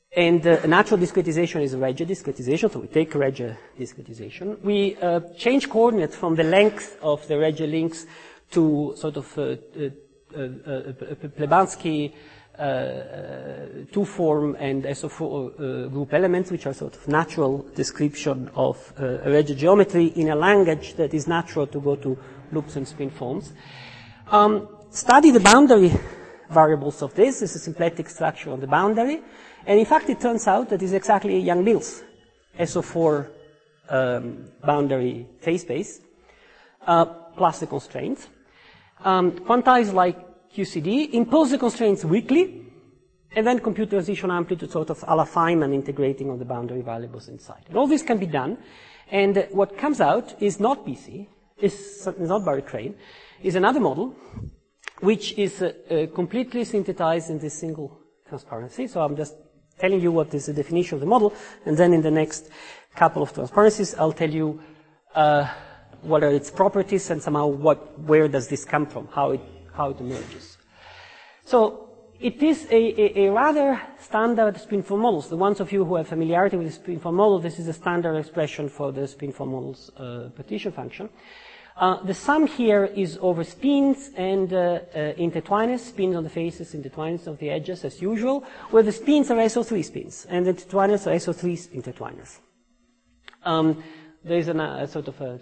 And uh, natural discretization is a Regge discretization, so we take Regge discretization. We uh, change coordinates from the length of the Regge links to sort of uh, uh, uh, uh, Plebanski uh, uh, two-form and S O four uh, group elements, which are sort of natural description of uh, Regge geometry in a language that is natural to go to loops and spin forms. Um, study the boundary variables of this. This is a symplectic structure on the boundary. And in fact, it turns out that it's exactly Yang-Mills S O four um, boundary phase space, uh, plus the constraints. Um, quantize like Q C D, impose the constraints weakly, and then compute the transition amplitude sort of a la Feynman integrating on the boundary variables inside. And all this can be done. And uh, what comes out is not B C, is, is not Barrett-Crane, is another model, which is uh, uh, completely synthesized in this single transparency. So I'm just telling you what is the definition of the model, and then in the next couple of transparencies, I'll tell you uh, what are its properties and somehow what, where does this come from, how it, how it emerges. So it is a, a, a rather standard spinform models. The ones of you who have familiarity with the spinform model, this is a standard expression for the spinform models uh, partition function. Uh, the sum here is over spins and uh, uh, intertwiners, spins on the faces, intertwiners of the edges as usual, where the spins are S O three spins and the intertwiners are S O three intertwiners. Um, there is an, a sort of a,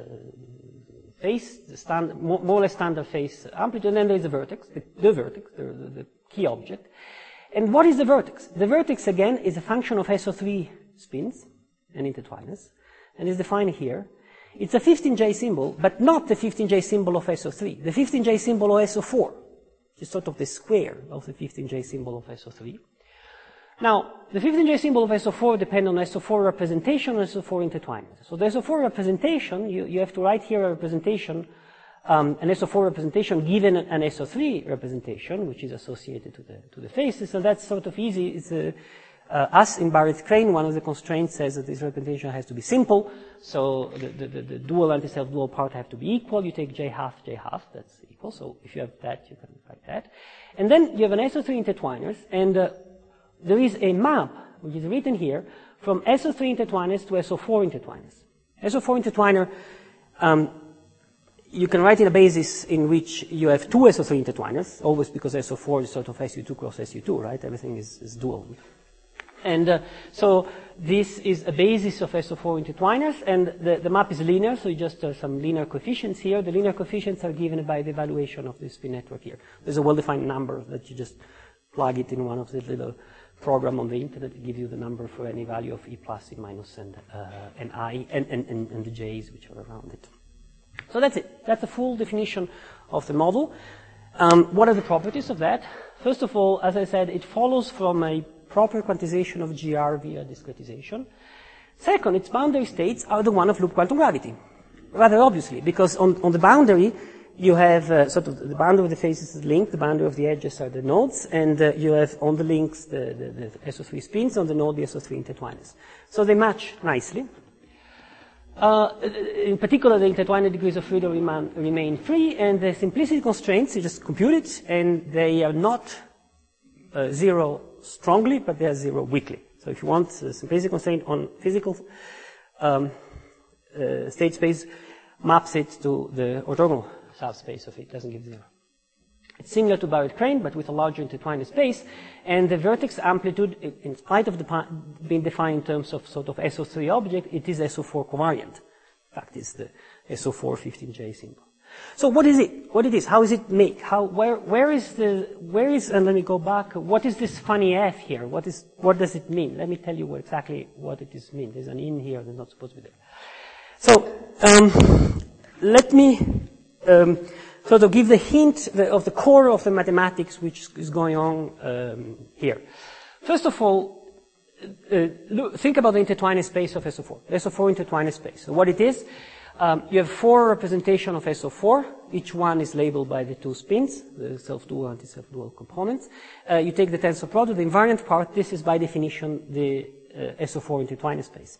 a face, the stand, more, more or less standard face amplitude, and then there is a vertex, the, the vertex, the, the, the key object. And what is the vertex? The vertex, again, is a function of S O three spins and intertwiners, and is defined here. It's a fifteen J symbol, but not the fifteen J symbol of S O three. The fifteen J symbol of S O four, which is sort of the square of the fifteen J symbol of S O three. Now, the fifteen J symbol of S O four depends on S O four representation and S O four intertwinement. So the S O four representation, you, you have to write here a representation, um, an S O four representation given an S O three representation, which is associated to the, to the faces. So that's sort of easy. It's a, Uh, as in Barrett-Crane, one of the constraints says that this representation has to be simple, so the, the, the, the dual anti-self dual part have to be equal. You take J half, J half, that's equal. So if you have that, you can write that. And then you have an S O three intertwiners, and uh, there is a map, which is written here, from S O three intertwiners to S O four intertwiners. S O four intertwiner, um, you can write in a basis in which you have two S O three intertwiners, always because S O four is sort of S U two cross S U two, right? Everything is, is dual. And uh, so this is a basis of S O four intertwiners, and the, the map is linear, so you just uh, some linear coefficients here. The linear coefficients are given by the evaluation of this spin network here. There's a well-defined number that you just plug it in one of the little program on the internet to give you the number for any value of E plus, E minus, and, uh, and I, and, and, and, and the J's which are around it. So that's it. That's the full definition of the model. Um, what are the properties of that? First of all, as I said, it follows from a proper quantization of G R via discretization. Second, its boundary states are the one of loop quantum gravity. Rather obviously, because on, on the boundary, you have uh, sort of the boundary of the faces is linked, the boundary of the edges are the nodes, and uh, you have on the links the, the, the S O three spins, on the node the S O three intertwiners. So they match nicely. Uh, in particular, the intertwiner degrees of freedom remain, remain free, and the simplicity constraints, you just compute it, and they are not uh, zero strongly, but they are zero weakly. So if you want a simplicity constraint on physical um, uh, state space, maps it to the orthogonal subspace of it, doesn't give zero. It's similar to Barrett-Crane, but with a larger intertwiner space, and the vertex amplitude, in spite of the being defined in terms of sort of S O three object, it is S O four covariant. In fact, it's the S O four fifteen J symbol. So what is it? What it is? How is it made? How, where, where is the, where is, and let me go back, what is this funny F here? What is, what does it mean? Let me tell you what exactly what it is mean. There's an in here that's not supposed to be there. So, um, let me, um, sort of give the hint of the core of the mathematics which is going on, um, here. First of all, uh, look, think about the intertwiner space of S O four. S O four intertwiner space. So what it is, Um, you have four representation of S O four. Each one is labeled by the two spins, the self-dual, anti-self-dual components. Uh, you take the tensor product, the invariant part. This is by definition the uh, S O four intertwiner space.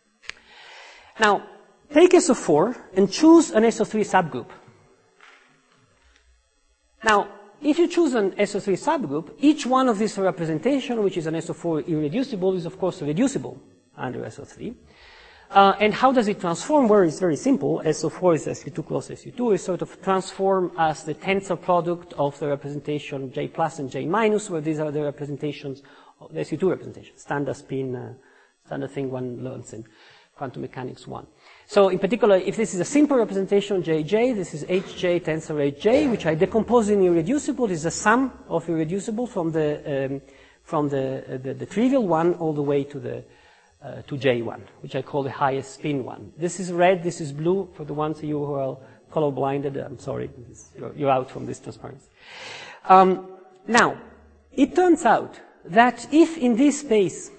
Now, take S O four and choose an S O three subgroup. Now, if you choose an S O three subgroup, each one of these representation, which is an S O four irreducible, is of course reducible under S O three. Uh, and how does it transform? Well, it's very simple. S O four is S U two close S U two. Is sort of transform as the tensor product of the representation J plus and J minus, where these are the representations of the S U two representation, standard spin, uh, standard thing one learns in quantum mechanics one. So in particular, if this is a simple representation J J, this is H J tensor H J, which I decompose in irreducible. This is a sum of irreducible from the um, from the, uh, the the trivial one all the way to the uh, to J one, which I call the highest spin one. This is red. This is blue. For the ones of you who are color blinded, I'm sorry, you're, you're out from this transparency. Um, now, it turns out that if in this space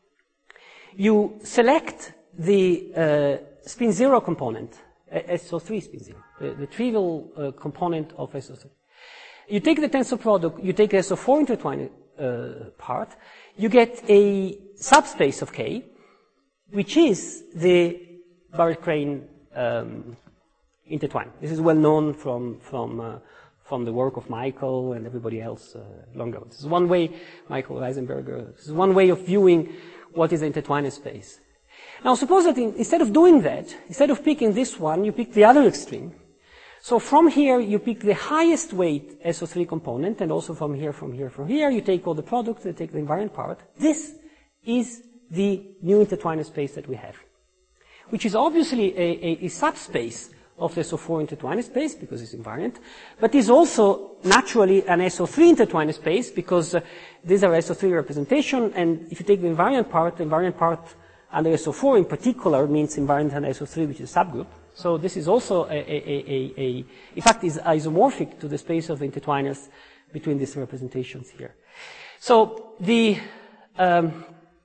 you select the uh, spin zero component, S O three spin zero, the, the trivial uh, component of S O three. You take the tensor product, you take the S O four intertwined uh, part, you get a subspace of K, which is the Barrett-Crane um, intertwine. This is well known from from uh, from the work of Michael and everybody else uh, long ago. This is one way, Michael Reisenberger, this is one way of viewing what is the intertwined space. Now suppose that in, instead of doing that, instead of picking this one, you pick the other extreme. So from here, you pick the highest weight S O three component, and also from here, from here, from here, you take all the products, you take the invariant part. This is the new intertwined space that we have, which is obviously a, a, a subspace of the S O four intertwined space because it's invariant, but is also naturally an S O three intertwined space because uh, these are S O three representation, and if you take the invariant part, the invariant part under S O four in particular means invariant under S O three, which is a subgroup. So this is also a, a, a, a, in fact, is isomorphic to the space of the intertwiners between these representations here. So the um,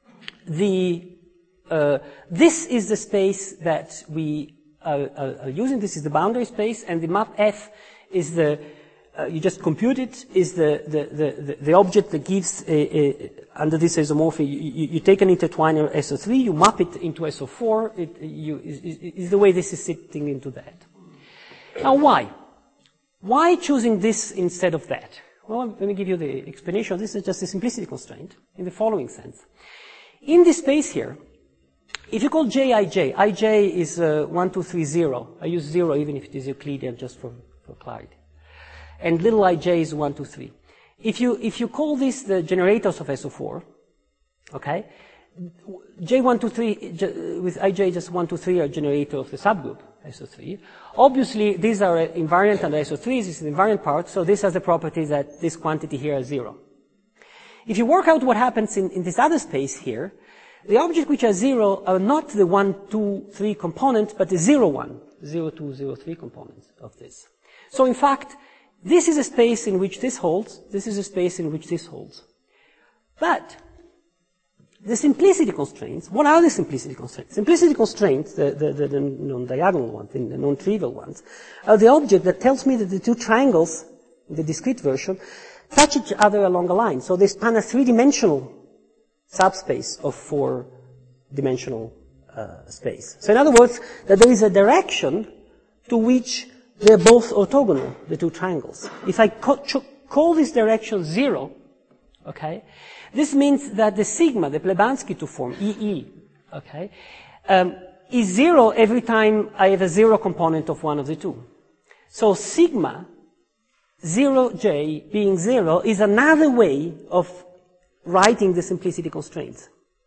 the uh, this is the space that we are, are, are using. This is the boundary space, and the map F is the uh, you just compute it is the the the, the object that gives a, a, under this isomorphy. You, you, you take an intertwiner S O three, you map it into S O four. It you, is, is the way this is sitting into that. Now, why? Why choosing this instead of that? Well, let me give you the explanation. This is just a simplicity constraint in the following sense. In this space here, if you call J Ij, Ij is uh, one, two, three, zero. I use zero even if it is Euclidean just for, for clarity. And little ij is one, two, three. If you, if you call this the generators of S O four, okay, J one, two, three, with Ij just one, two, three are generator of the subgroup S O three. Obviously, these are invariant under S O three. This is the invariant part, so this has the property that this quantity here is zero. If you work out what happens in, in this other space here, the objects which are zero are not the one, two, three component, but the zero, one, zero, two, zero, three components of this. So in fact, this is a space in which this holds, this is a space in which this holds. But the simplicity constraints, what are the simplicity constraints? Simplicity constraints, the, the, the, the non-diagonal ones, the non-trivial ones, are the object that tells me that the two triangles, in the discrete version, touch each other along a line. So they span a three-dimensional subspace of four-dimensional uh, space. So in other words, that there is a direction to which they're both orthogonal, the two triangles. If I co- ch- call this direction zero, okay, this means that the sigma, the Plebanski two form, E E, okay, um, is zero every time I have a zero component of one of the two. So sigma zero j being zero is another way of writing the simplicity constraints.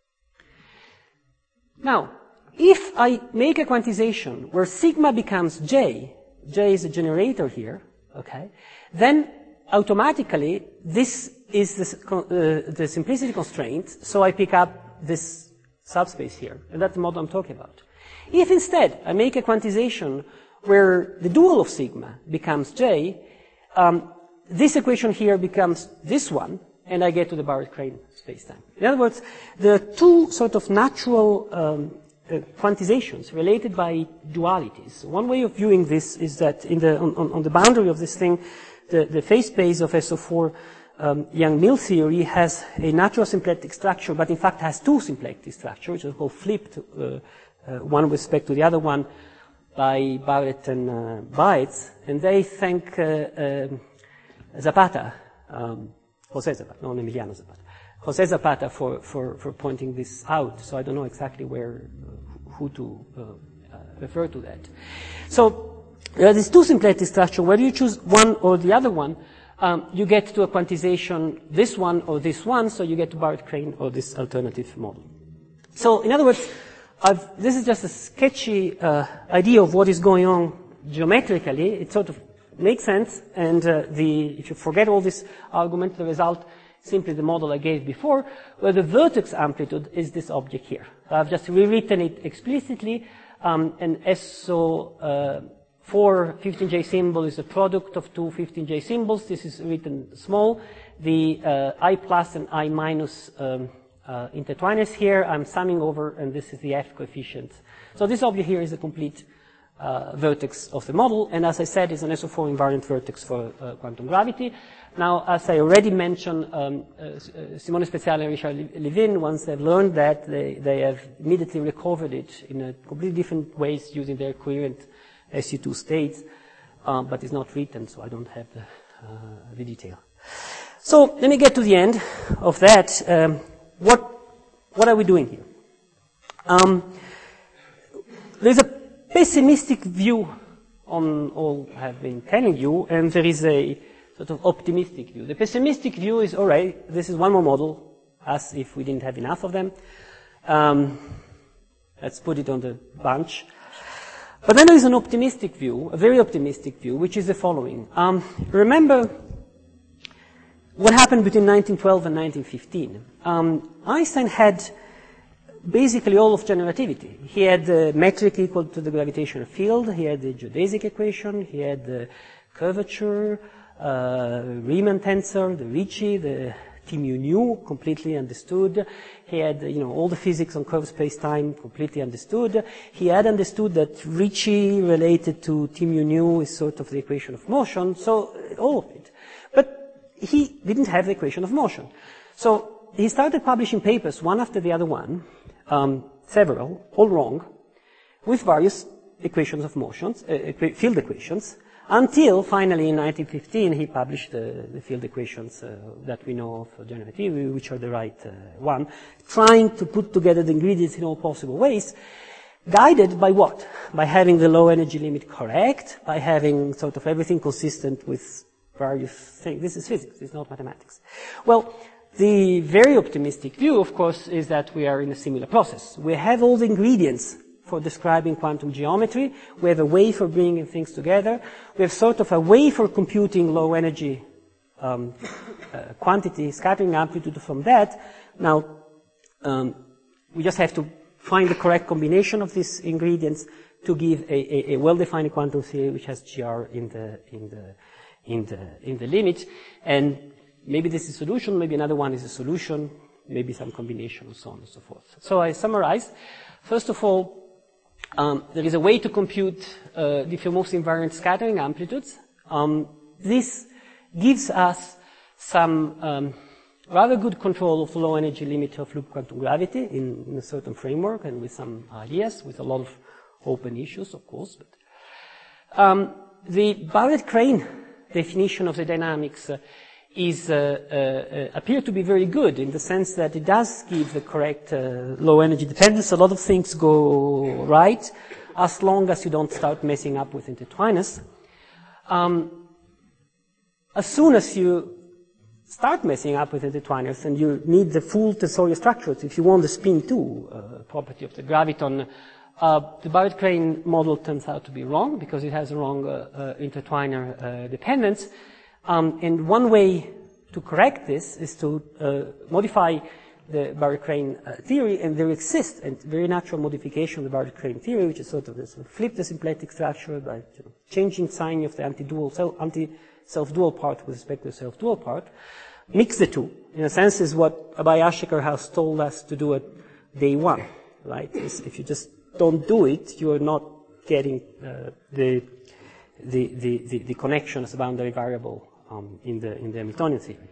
Now, if I make a quantization where sigma becomes j, j is a generator here, okay, then automatically this is the, uh, the simplicity constraint, so I pick up this subspace here, and that's the model I'm talking about. If instead I make a quantization where the dual of sigma becomes j, um, this equation here becomes this one, and I get to the Barrett-Crane spacetime. In other words, there are two sort of natural um, uh, quantizations related by dualities. One way of viewing this is that in the, on, on the boundary of this thing, the, the phase space of S O four um, Yang-Mills theory has a natural symplectic structure, but in fact has two symplectic structures, which are called flipped, uh, uh, one with respect to the other one by Barrett and uh, Baetz, and they think uh, uh, Zapata, um, Jose Zapata, not Emiliano Zapata, Jose Zapata for, for, for pointing this out. So I don't know exactly where, uh, who to uh, uh, refer to that. So there are these two symplectic structures. Whether you choose one or the other one, um, you get to a quantization this one or this one, so you get to Barrett-Crane or this alternative model. So in other words, I've, this is just a sketchy uh, idea of what is going on geometrically. It sort of makes sense, and uh, the, if you forget all this argument, the result simply the model I gave before, where the vertex amplitude is this object here. I've just rewritten it explicitly, um, and S O uh, four fifteen J symbol is a product of two fifteen J symbols. This is written small. The uh, I plus and I minus um, uh, intertwiners here, I'm summing over, and this is the F coefficient. So this object here is a complete Uh, vertex of the model, and as I said, is an S O four invariant vertex for uh, quantum gravity. Now, as I already mentioned, um, uh, Simone Speziale and Richard Levin, once they've learned that, they, they have immediately recovered it in a completely different ways using their coherent S U two states, um, but it's not written, so I don't have the, uh, the detail. So let me get to the end of that. Um, what, what are we doing here? Um, there's a pessimistic view on all I have been telling you, and there is a sort of optimistic view. The pessimistic view is, all right, this is one more model, as if we didn't have enough of them. Um, let's put it on the bunch. But then there is an optimistic view, a very optimistic view, which is the following. Um, remember what happened between nineteen twelve and nineteen fifteen. Um, Einstein had basically all of generativity. He had the metric equal to the gravitational field, he had the geodesic equation, he had the curvature, uh, Riemann tensor, the Ricci, the T mu nu, completely understood. He had, you know, all the physics on curved space-time, completely understood. He had understood that Ricci related to T mu nu is sort of the equation of motion, so all of it. But he didn't have the equation of motion. So he started publishing papers, one after the other one, Um, several, all wrong, with various equations of motions, uh, field equations, until finally in nineteen fifteen he published uh, the field equations uh, that we know of generativity, which are the right uh, one, trying to put together the ingredients in all possible ways, guided by what? By having the low energy limit correct, by having sort of everything consistent with various things. This is physics, it's not mathematics. Well, the very optimistic view, of course, is that we are in a similar process. We have all the ingredients for describing quantum geometry. We have a way for bringing things together. We have sort of a way for computing low energy um, uh, quantity, scattering amplitude from that. Now, um, we just have to find the correct combination of these ingredients to give a, a, a well-defined quantum theory which has G R in the, in the, in the, in the limit. And maybe this is a solution, maybe another one is a solution, maybe some combination, and so on and so forth. So I summarize. First of all, um, there is a way to compute uh, diffeomorph invariant scattering amplitudes. Um, this gives us some um, rather good control of the low energy limit of loop quantum gravity in, in a certain framework and with some ideas, with a lot of open issues, of course. But um, the Barrett-Crane definition of the dynamics uh, is uh, uh, appear to be very good in the sense that it does give the correct uh, low energy dependence. A lot of things go right as long as you don't start messing up with intertwiners. Um, as soon as you start messing up with intertwiners and you need the full tensorial structures, if you want the spin two uh, property of the graviton, uh, the Barrett-Crane model turns out to be wrong because it has a wrong uh, uh, intertwiner uh, dependence. Um, and one way to correct this is to uh, modify the Barrett-Crane uh, theory, and there exists a very natural modification of the Barrett-Crane theory, which is sort of this flip the symplectic structure by you know, changing sign of the anti-dual self, anti-self-dual part with respect to the self-dual part. Mix the two, in a sense, is what Abai Ashtekar has told us to do at day one, right? Is if you just don't do it, you are not getting uh, the, the, the, the, the connection as a boundary variable Um, in the in the Hamiltonian theory.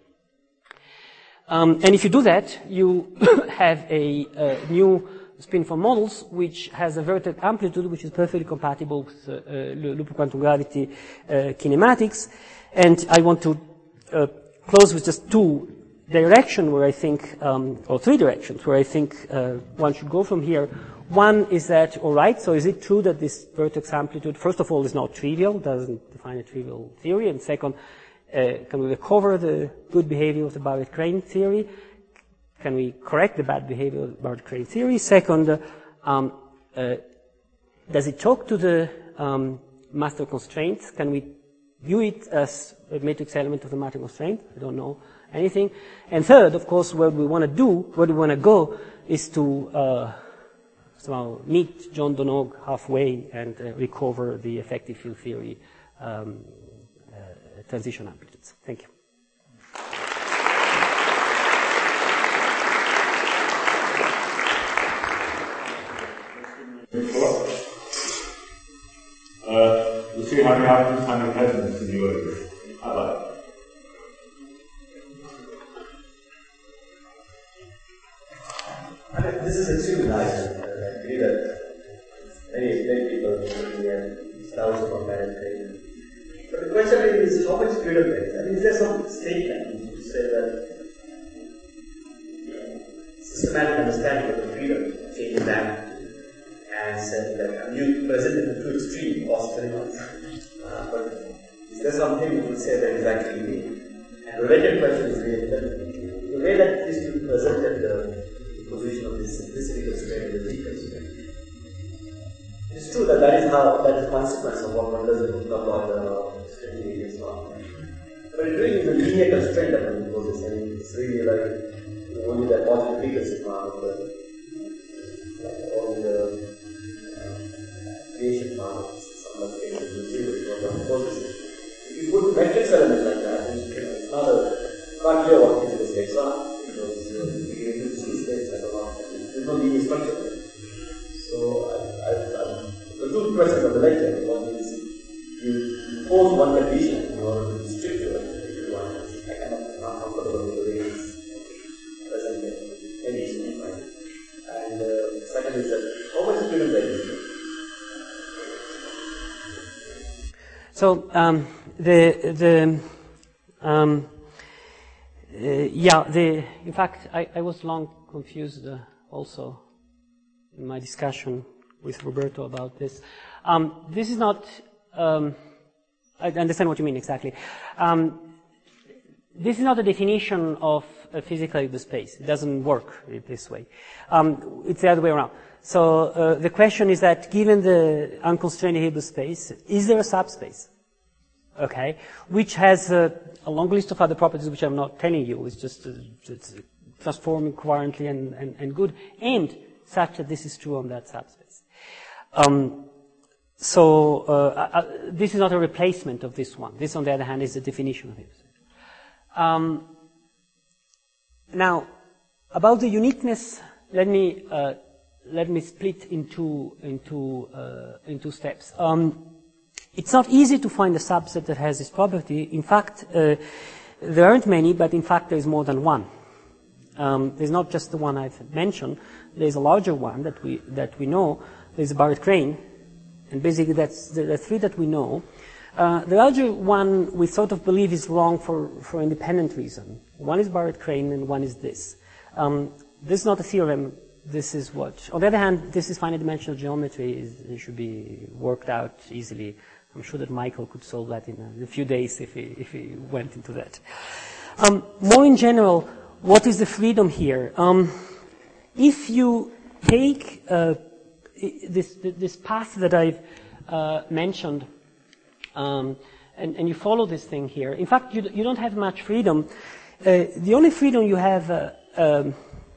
Um, and if you do that, you have a, a new spin for models which has a vertex amplitude which is perfectly compatible with uh, uh, loop quantum gravity uh, kinematics. And I want to uh, close with just two directions where I think, um, or three directions where I think uh, one should go from here. One is that, all right, so is it true that this vertex amplitude, first of all, is not trivial, doesn't define a trivial theory, and second, uh, can we recover the good behavior of the Barrett-Crane theory? Can we correct the bad behavior of the Barrett-Crane theory? Second, uh, um, uh, does it talk to the um, master constraints? Can we view it as a matrix element of the master constraint? I don't know anything. And third, of course, what we want to do, where we want to go, is to uh, somehow meet John Donog halfway and uh, recover the effective field theory um, uh, transition amplitudes. Thank you. Uh, you see how you have this kind of presence in the audience. I like it. I mean, this is extremely nice. I believe that many, many people looking at doubts about Barrett-Crane. But the question is, how much freedom there is? I mean, is there some statement which would say that systematic understanding of the freedom changes that? And said that you presented the two extreme possibilities. Uh, but is there something you would say that is actually me? And the related question is really that the way that this you presented the, the position of this simplicity constraint and the G constraint. It's true that that is how that is a consequence of what one does in the order of stringing and so on. But it really is a linear constraint that one imposes, and it's really like you know, only that positive figure sigma of the like, all the creation part of some of the things that you do what one imposes. If you put matrix element like that, it's not a not clear what physical states are, because uh, you can use two states and a lot. There's no linear structure. So I, I, I, the two questions of the lecture, one is you impose one condition in order to restrict your one is I cannot not comfortable with the way it's presented. Maybe it's not right. And uh, second is that how much freedom there is. So um, the the um, uh, yeah the in fact I, I was long confused uh, also in my discussion with Roberto about this. Um, this is not. Um, I understand what you mean exactly. Um, this is not a definition of a physical Hilbert space. It doesn't work this way. Um, it's the other way around. So uh, the question is that given the unconstrained Hilbert space, is there a subspace? Okay, which has uh, a long list of other properties which I'm not telling you. It's just uh, it's transforming coherently and, and, and good, and such that this is true on that subspace. Um, so uh, uh, this is not a replacement of this one. This, on the other hand, is a definition of Hilbert space. Um, now, about the uniqueness, let me uh, let me split into into uh, into steps. Um, it's not easy to find a subset that has this property. In fact, uh, there aren't many, but in fact, there is more than one. Um, there's not just the one I've mentioned. There's a larger one that we that we know. There's a Barrett-Crane, and basically that's the, the three that we know. Uh, the larger one we sort of believe is wrong for for independent reason. One is Barrett-Crane, and one is this. Um, this is not a theorem. This is what. On the other hand, this is finite dimensional geometry. It should be worked out easily. I'm sure that Michael could solve that in a, in a few days if he if he went into that. Um, more in general, what is the freedom here? Um, if you take uh, this this path that I've uh, mentioned, um, and, and you follow this thing here, in fact, you you don't have much freedom. Uh, the only freedom you have uh, um,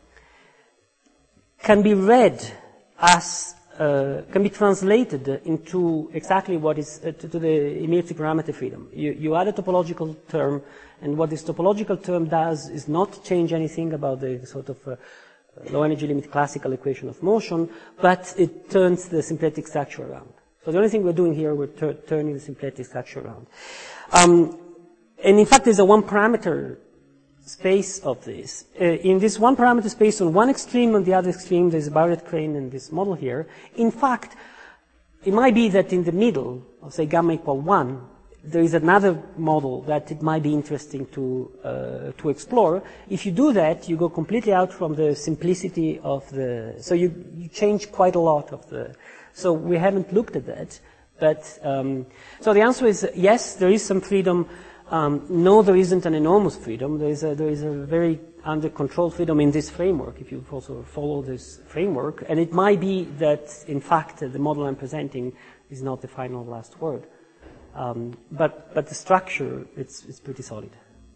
can be read as uh, can be translated into exactly what is uh, to, to the immediate parameter freedom. You, you add a topological term, and what this topological term does is not change anything about the sort of uh, low energy limit classical equation of motion, but it turns the symplectic structure around. So the only thing we're doing here, we're tur turning the symplectic structure around. Um, and in fact, there's a one parameter space of this. Uh, in this one parameter space, on one extreme, on the other extreme, there's a Barrett-Crane in this model here. In fact, it might be that in the middle, of say gamma equal one, there is another model that it might be interesting to uh, to explore. If you do that, you go completely out from the simplicity of the. So you, you change quite a lot of the. So we haven't looked at that, but um, so the answer is yes, there is some freedom. Um, no, there isn't an enormous freedom. There is a there is a very under control freedom in this framework. If you also follow this framework, and it might be that in fact the model I'm presenting is not the final last word. Um, but but the structure, it's it's pretty solid.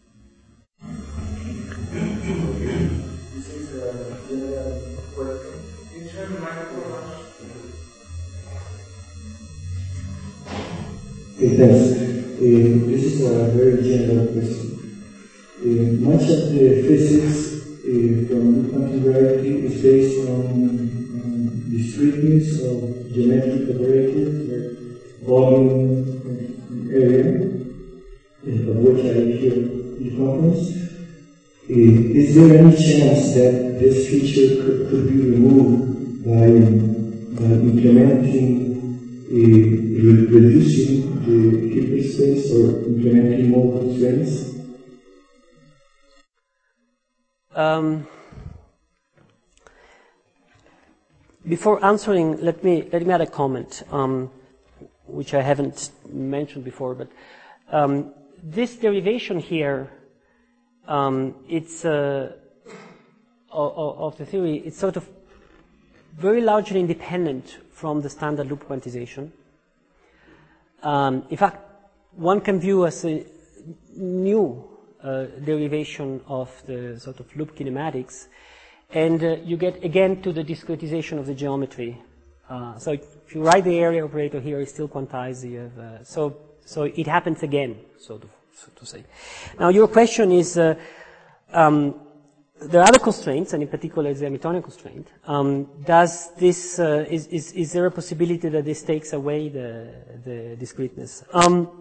This is a general question. In terms of Okay, thanks. Uh, this is a very general question. Uh, much of the physics uh, from quantum-gravity is based on um, discreteness of geometric operators like volume and area, of which I hear the conference. Uh, is there any chance that this feature could, could be removed by, by implementing, uh, re- reducing the hyperspace or implementing more constraints? Um, before answering, let me let me add a comment, um, which I haven't mentioned before. But um, this derivation here, um, it's uh, of, of the theory. It's sort of very largely independent from the standard loop quantization. Um, in fact, one can view as a new uh, derivation of the sort of loop kinematics, and uh, you get again to the discretization of the geometry. Uh, so if you write the area operator here, it's still quantized. You have, uh, so so it happens again, so to, so to say. Now your question is, uh, um, there are other constraints, and in particular the Hamiltonian constraint. Um, does this uh, is, is is there a possibility that this takes away the the discreteness? Um,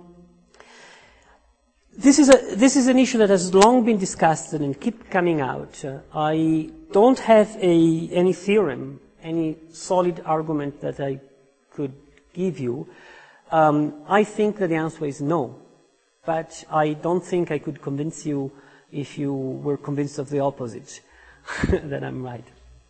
This is a this is an issue that has long been discussed and keep coming out. Uh, I don't have a any theorem, any solid argument that I could give you. Um, I think that the answer is no, but I don't think I could convince you if you were convinced of the opposite that I'm right.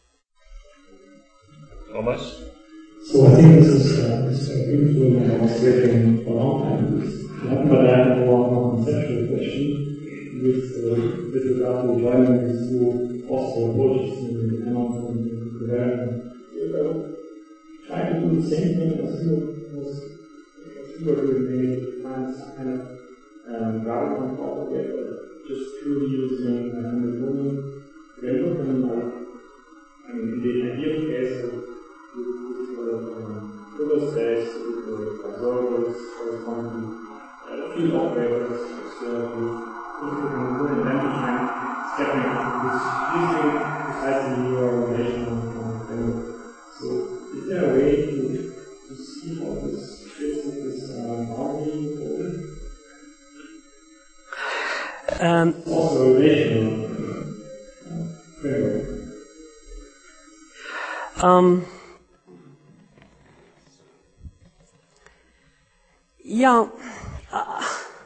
Thomas? So I think this is, uh, this is a beautiful and I was waiting for a long time. But I have a more conceptual question with, uh, with regard to joining these two possible approaches in the Hamilton and the development. Uh, try to do the same thing as you was you were doing, maybe find some kind of um, route on top of it, but just purely using a Hamiltonian framework. And like, I mean, in the ideal case of with the Hilbert space, with the absorbers corresponding field operators, so if you can go and then define stepping which using precisely your relational framework. So is there a way to, to see how this fits with this boundary code? Um, also a relational uh, framework. Um, yeah. Uh,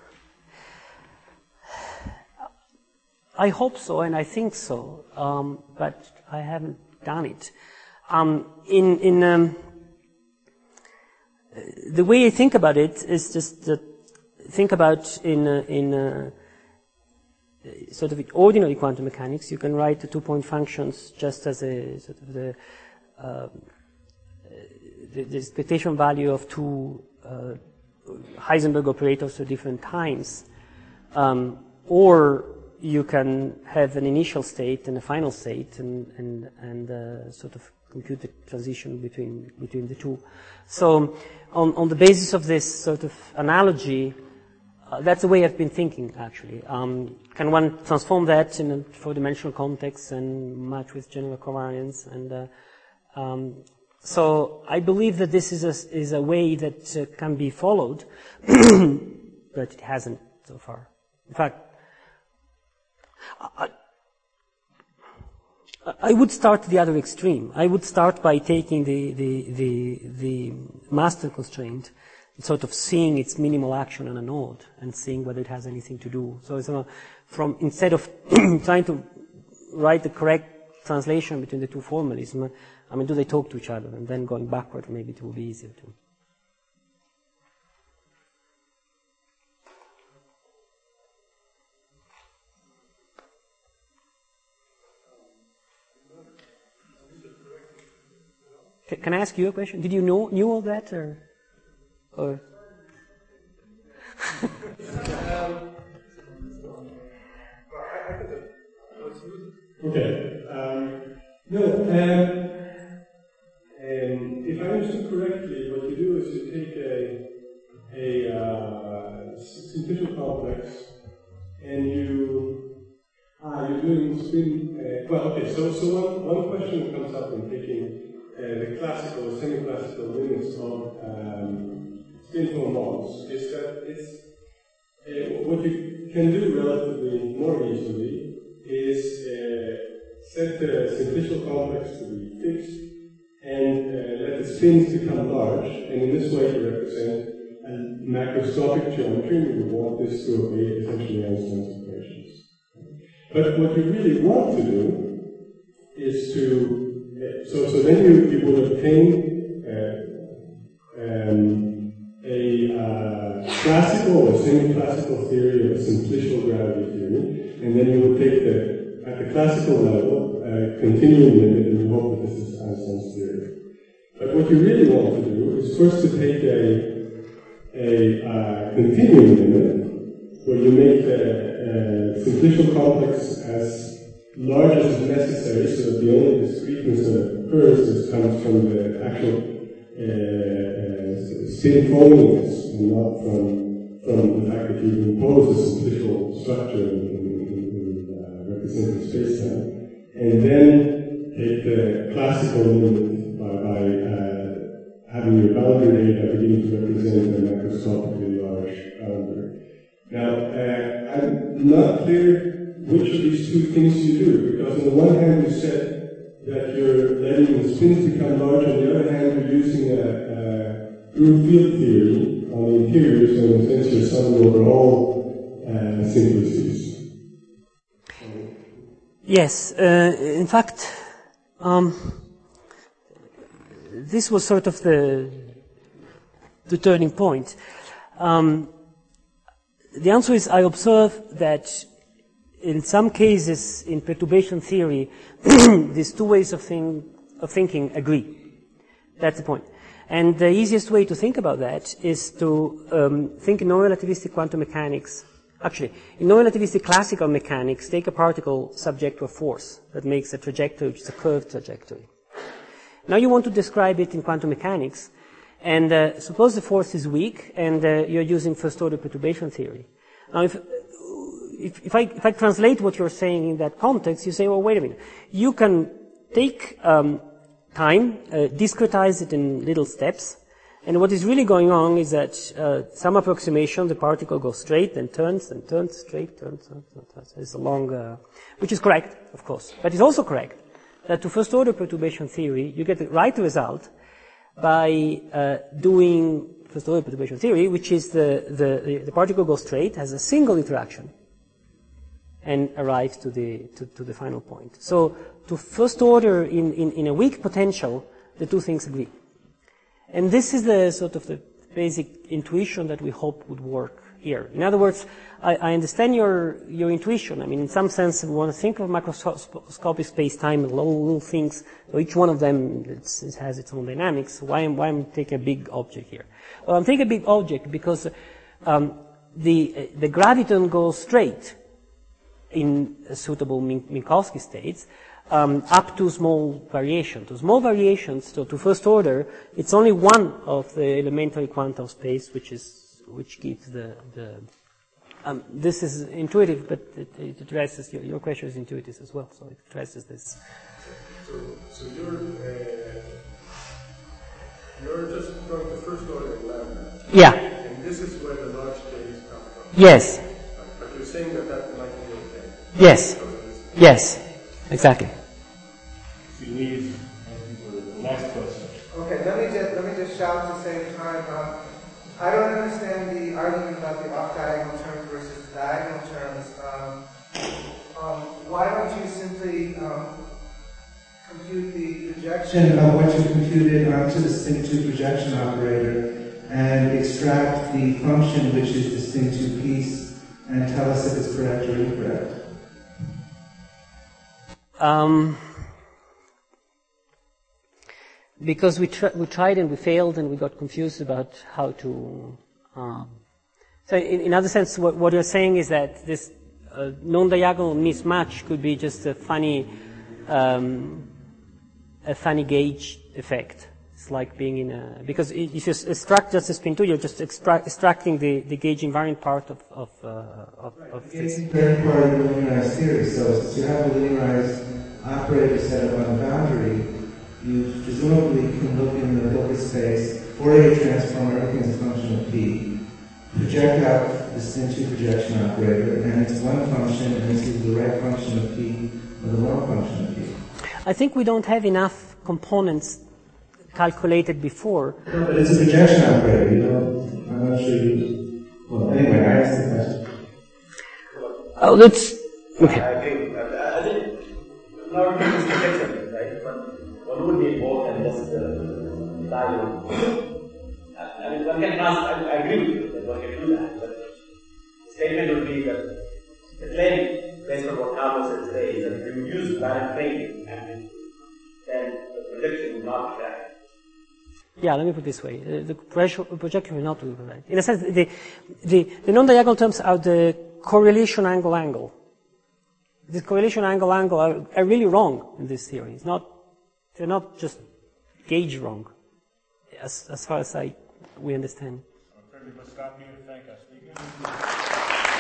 I hope so, and I think so, um, but I haven't done it. Um, in in um, the way I think about it is just to think about in uh, in uh, sort of ordinary quantum mechanics. You can write the two-point functions just as a sort of the uh, the, the expectation value of two Uh, Heisenberg operators at different times, um, or you can have an initial state and a final state, and and and uh, sort of compute the transition between between the two. So, on on the basis of this sort of analogy, uh, that's the way I've been thinking. Actually, um, can one transform that in a four-dimensional context and match with general covariance and uh, um, So I believe that this is a, is a way that uh, can be followed, but it hasn't so far. In fact, I, I would start the other extreme. I would start by taking the, the, the, the master constraint It's sort of seeing its minimal action on a node and seeing whether it has anything to do. So it's uh, from, instead of trying to write the correct translation between the two formalisms, I mean, do they talk to each other? And then going backward, maybe it will be easier to. Can I ask you a question? Did you know knew all that, or, or? Okay. Um, no. Um, um, if I understood correctly, what you do is you take a a uh, simplicial complex and you ah you're doing spin. Uh, well, okay. So so one one question that comes up in taking Uh, the classical or semi-classical limits of um, spin-foam models is that it's uh, what you can do relatively more easily is uh, set the simplicial complex to be fixed and uh, let the spins become large, and in this way you represent a macroscopic geometry. We would want this to obey essentially Einstein's equations. But what you really want to do is to So, so then you, you will obtain uh, um, a uh, classical or semi-classical theory of simplicial gravity theory, and then you will take the, at the classical level, uh, continuum limit, and you hope that this is Einstein's theory. But what you really want to do is first to take a, a uh, continuum limit, where you make the uh, simplicial complex as large as is necessary, so that the only discreteness that occurs is comes from the actual uh, uh, spin foaminess, and not from from the fact that you impose a simplicial structure in, in, in uh, representing space-time, and then take the classical limit by, by uh, having your boundary data beginning to represent a macroscopically large boundary. Now, uh, I'm not clear which of these two things you do, because on the one hand you said that you're letting the spins become large, on the other hand you're using a, a groove field theory on the interior, so in a sense you're summing over all uh, simplices. Yes, uh, in fact, um, this was sort of the the turning point. Um, the answer is I observe that in some cases, in perturbation theory, these two ways of, think, of thinking agree. That's the point. And the easiest way to think about that is to um, think in non-relativistic quantum mechanics. Actually, in non-relativistic classical mechanics, take a particle subject to a force that makes a trajectory, which is a curved trajectory. Now you want to describe it in quantum mechanics, and uh, suppose the force is weak, and uh, you're using first-order perturbation theory. Now, if If, if, I, if I translate what you're saying in that context, you say, well, wait a minute. You can take um, time, uh, discretize it in little steps, and what is really going on is that uh, some approximation, the particle goes straight, then turns, then turns, straight, turns, turns, turns. It's a long, uh, which is correct, of course. But it's also correct that to first-order perturbation theory, you get the right result by uh, doing first-order perturbation theory, which is the, the, the particle goes straight, has a single interaction, and arrives to the to, to the final point. So to first order in, in, in a weak potential, the two things agree. And this is the sort of the basic intuition that we hope would work here. In other words, I, I understand your your intuition. I mean, in some sense, we want to think of macroscopic space-time and little, little things. So each one of them it's, it has its own dynamics. Why am why am I taking a big object here? Well, I'm taking a big object because um, the the graviton goes straight in suitable Minkowski states, um, up to small variation. To small variations, so to first order, it's only one of the elementary quanta of space which is which gives the the. Um, this is intuitive, but it, it addresses your, your question is intuitive as well, so it addresses this. So, so you're uh, you're just going to first order lambda. Yeah. And this is where the large cases come from. Yes. But you're saying that that might be okay. Yes. Yes. Exactly. So you need the last question. Okay, let me just let me just shout at the same time. Um, I don't understand the argument about the off-diagonal terms versus diagonal terms. Um, um, why don't you simply um, compute the projection of what you computed onto the string two projection operator and extract the function which is the string two piece and tell us if it's correct or incorrect? Um, because we, tr- we tried and we failed and we got confused about how to... Um, so in, in other sense, what, what you're saying is that this uh, non-diagonal mismatch could be just a funny, um, a funny gauge effect. It's like being in a... Because if you extract just a spin two, you're just extract, extracting the, the gauge invariant part of, of, uh, of, right. of the this. gauge invariant part of the linearized series. So since you have a linearized operator set up on the boundary, you presumably can look in the Hilbert space, Fourier transform everything as a function of p, project out the string two projection operator, and it's one function, and this is the right function of p, or the wrong function of p. I think we don't have enough components calculated before. No, but it's a projection operator, you know. I'm not sure you... Well, anyway, I asked the question. Oh, let's... Okay. I agree. I, I think now it is projection, right? But one would be more than just the diagonal. I, I mean, one can ask, I, I agree with you that one can do that, but the statement would be that the claim, based on what Carlos said today, is that if you use valid claim, and then the projection will not be that. Yeah, let me put it this way. Uh, the projection will not do that. In a sense, the, the, the non-diagonal terms are the correlation angle-angle. The correlation angle-angle are, are really wrong in this theory. It's not, they're not just gauge wrong, as, as far as I, we understand. I'll turn to Gustavo to thank us.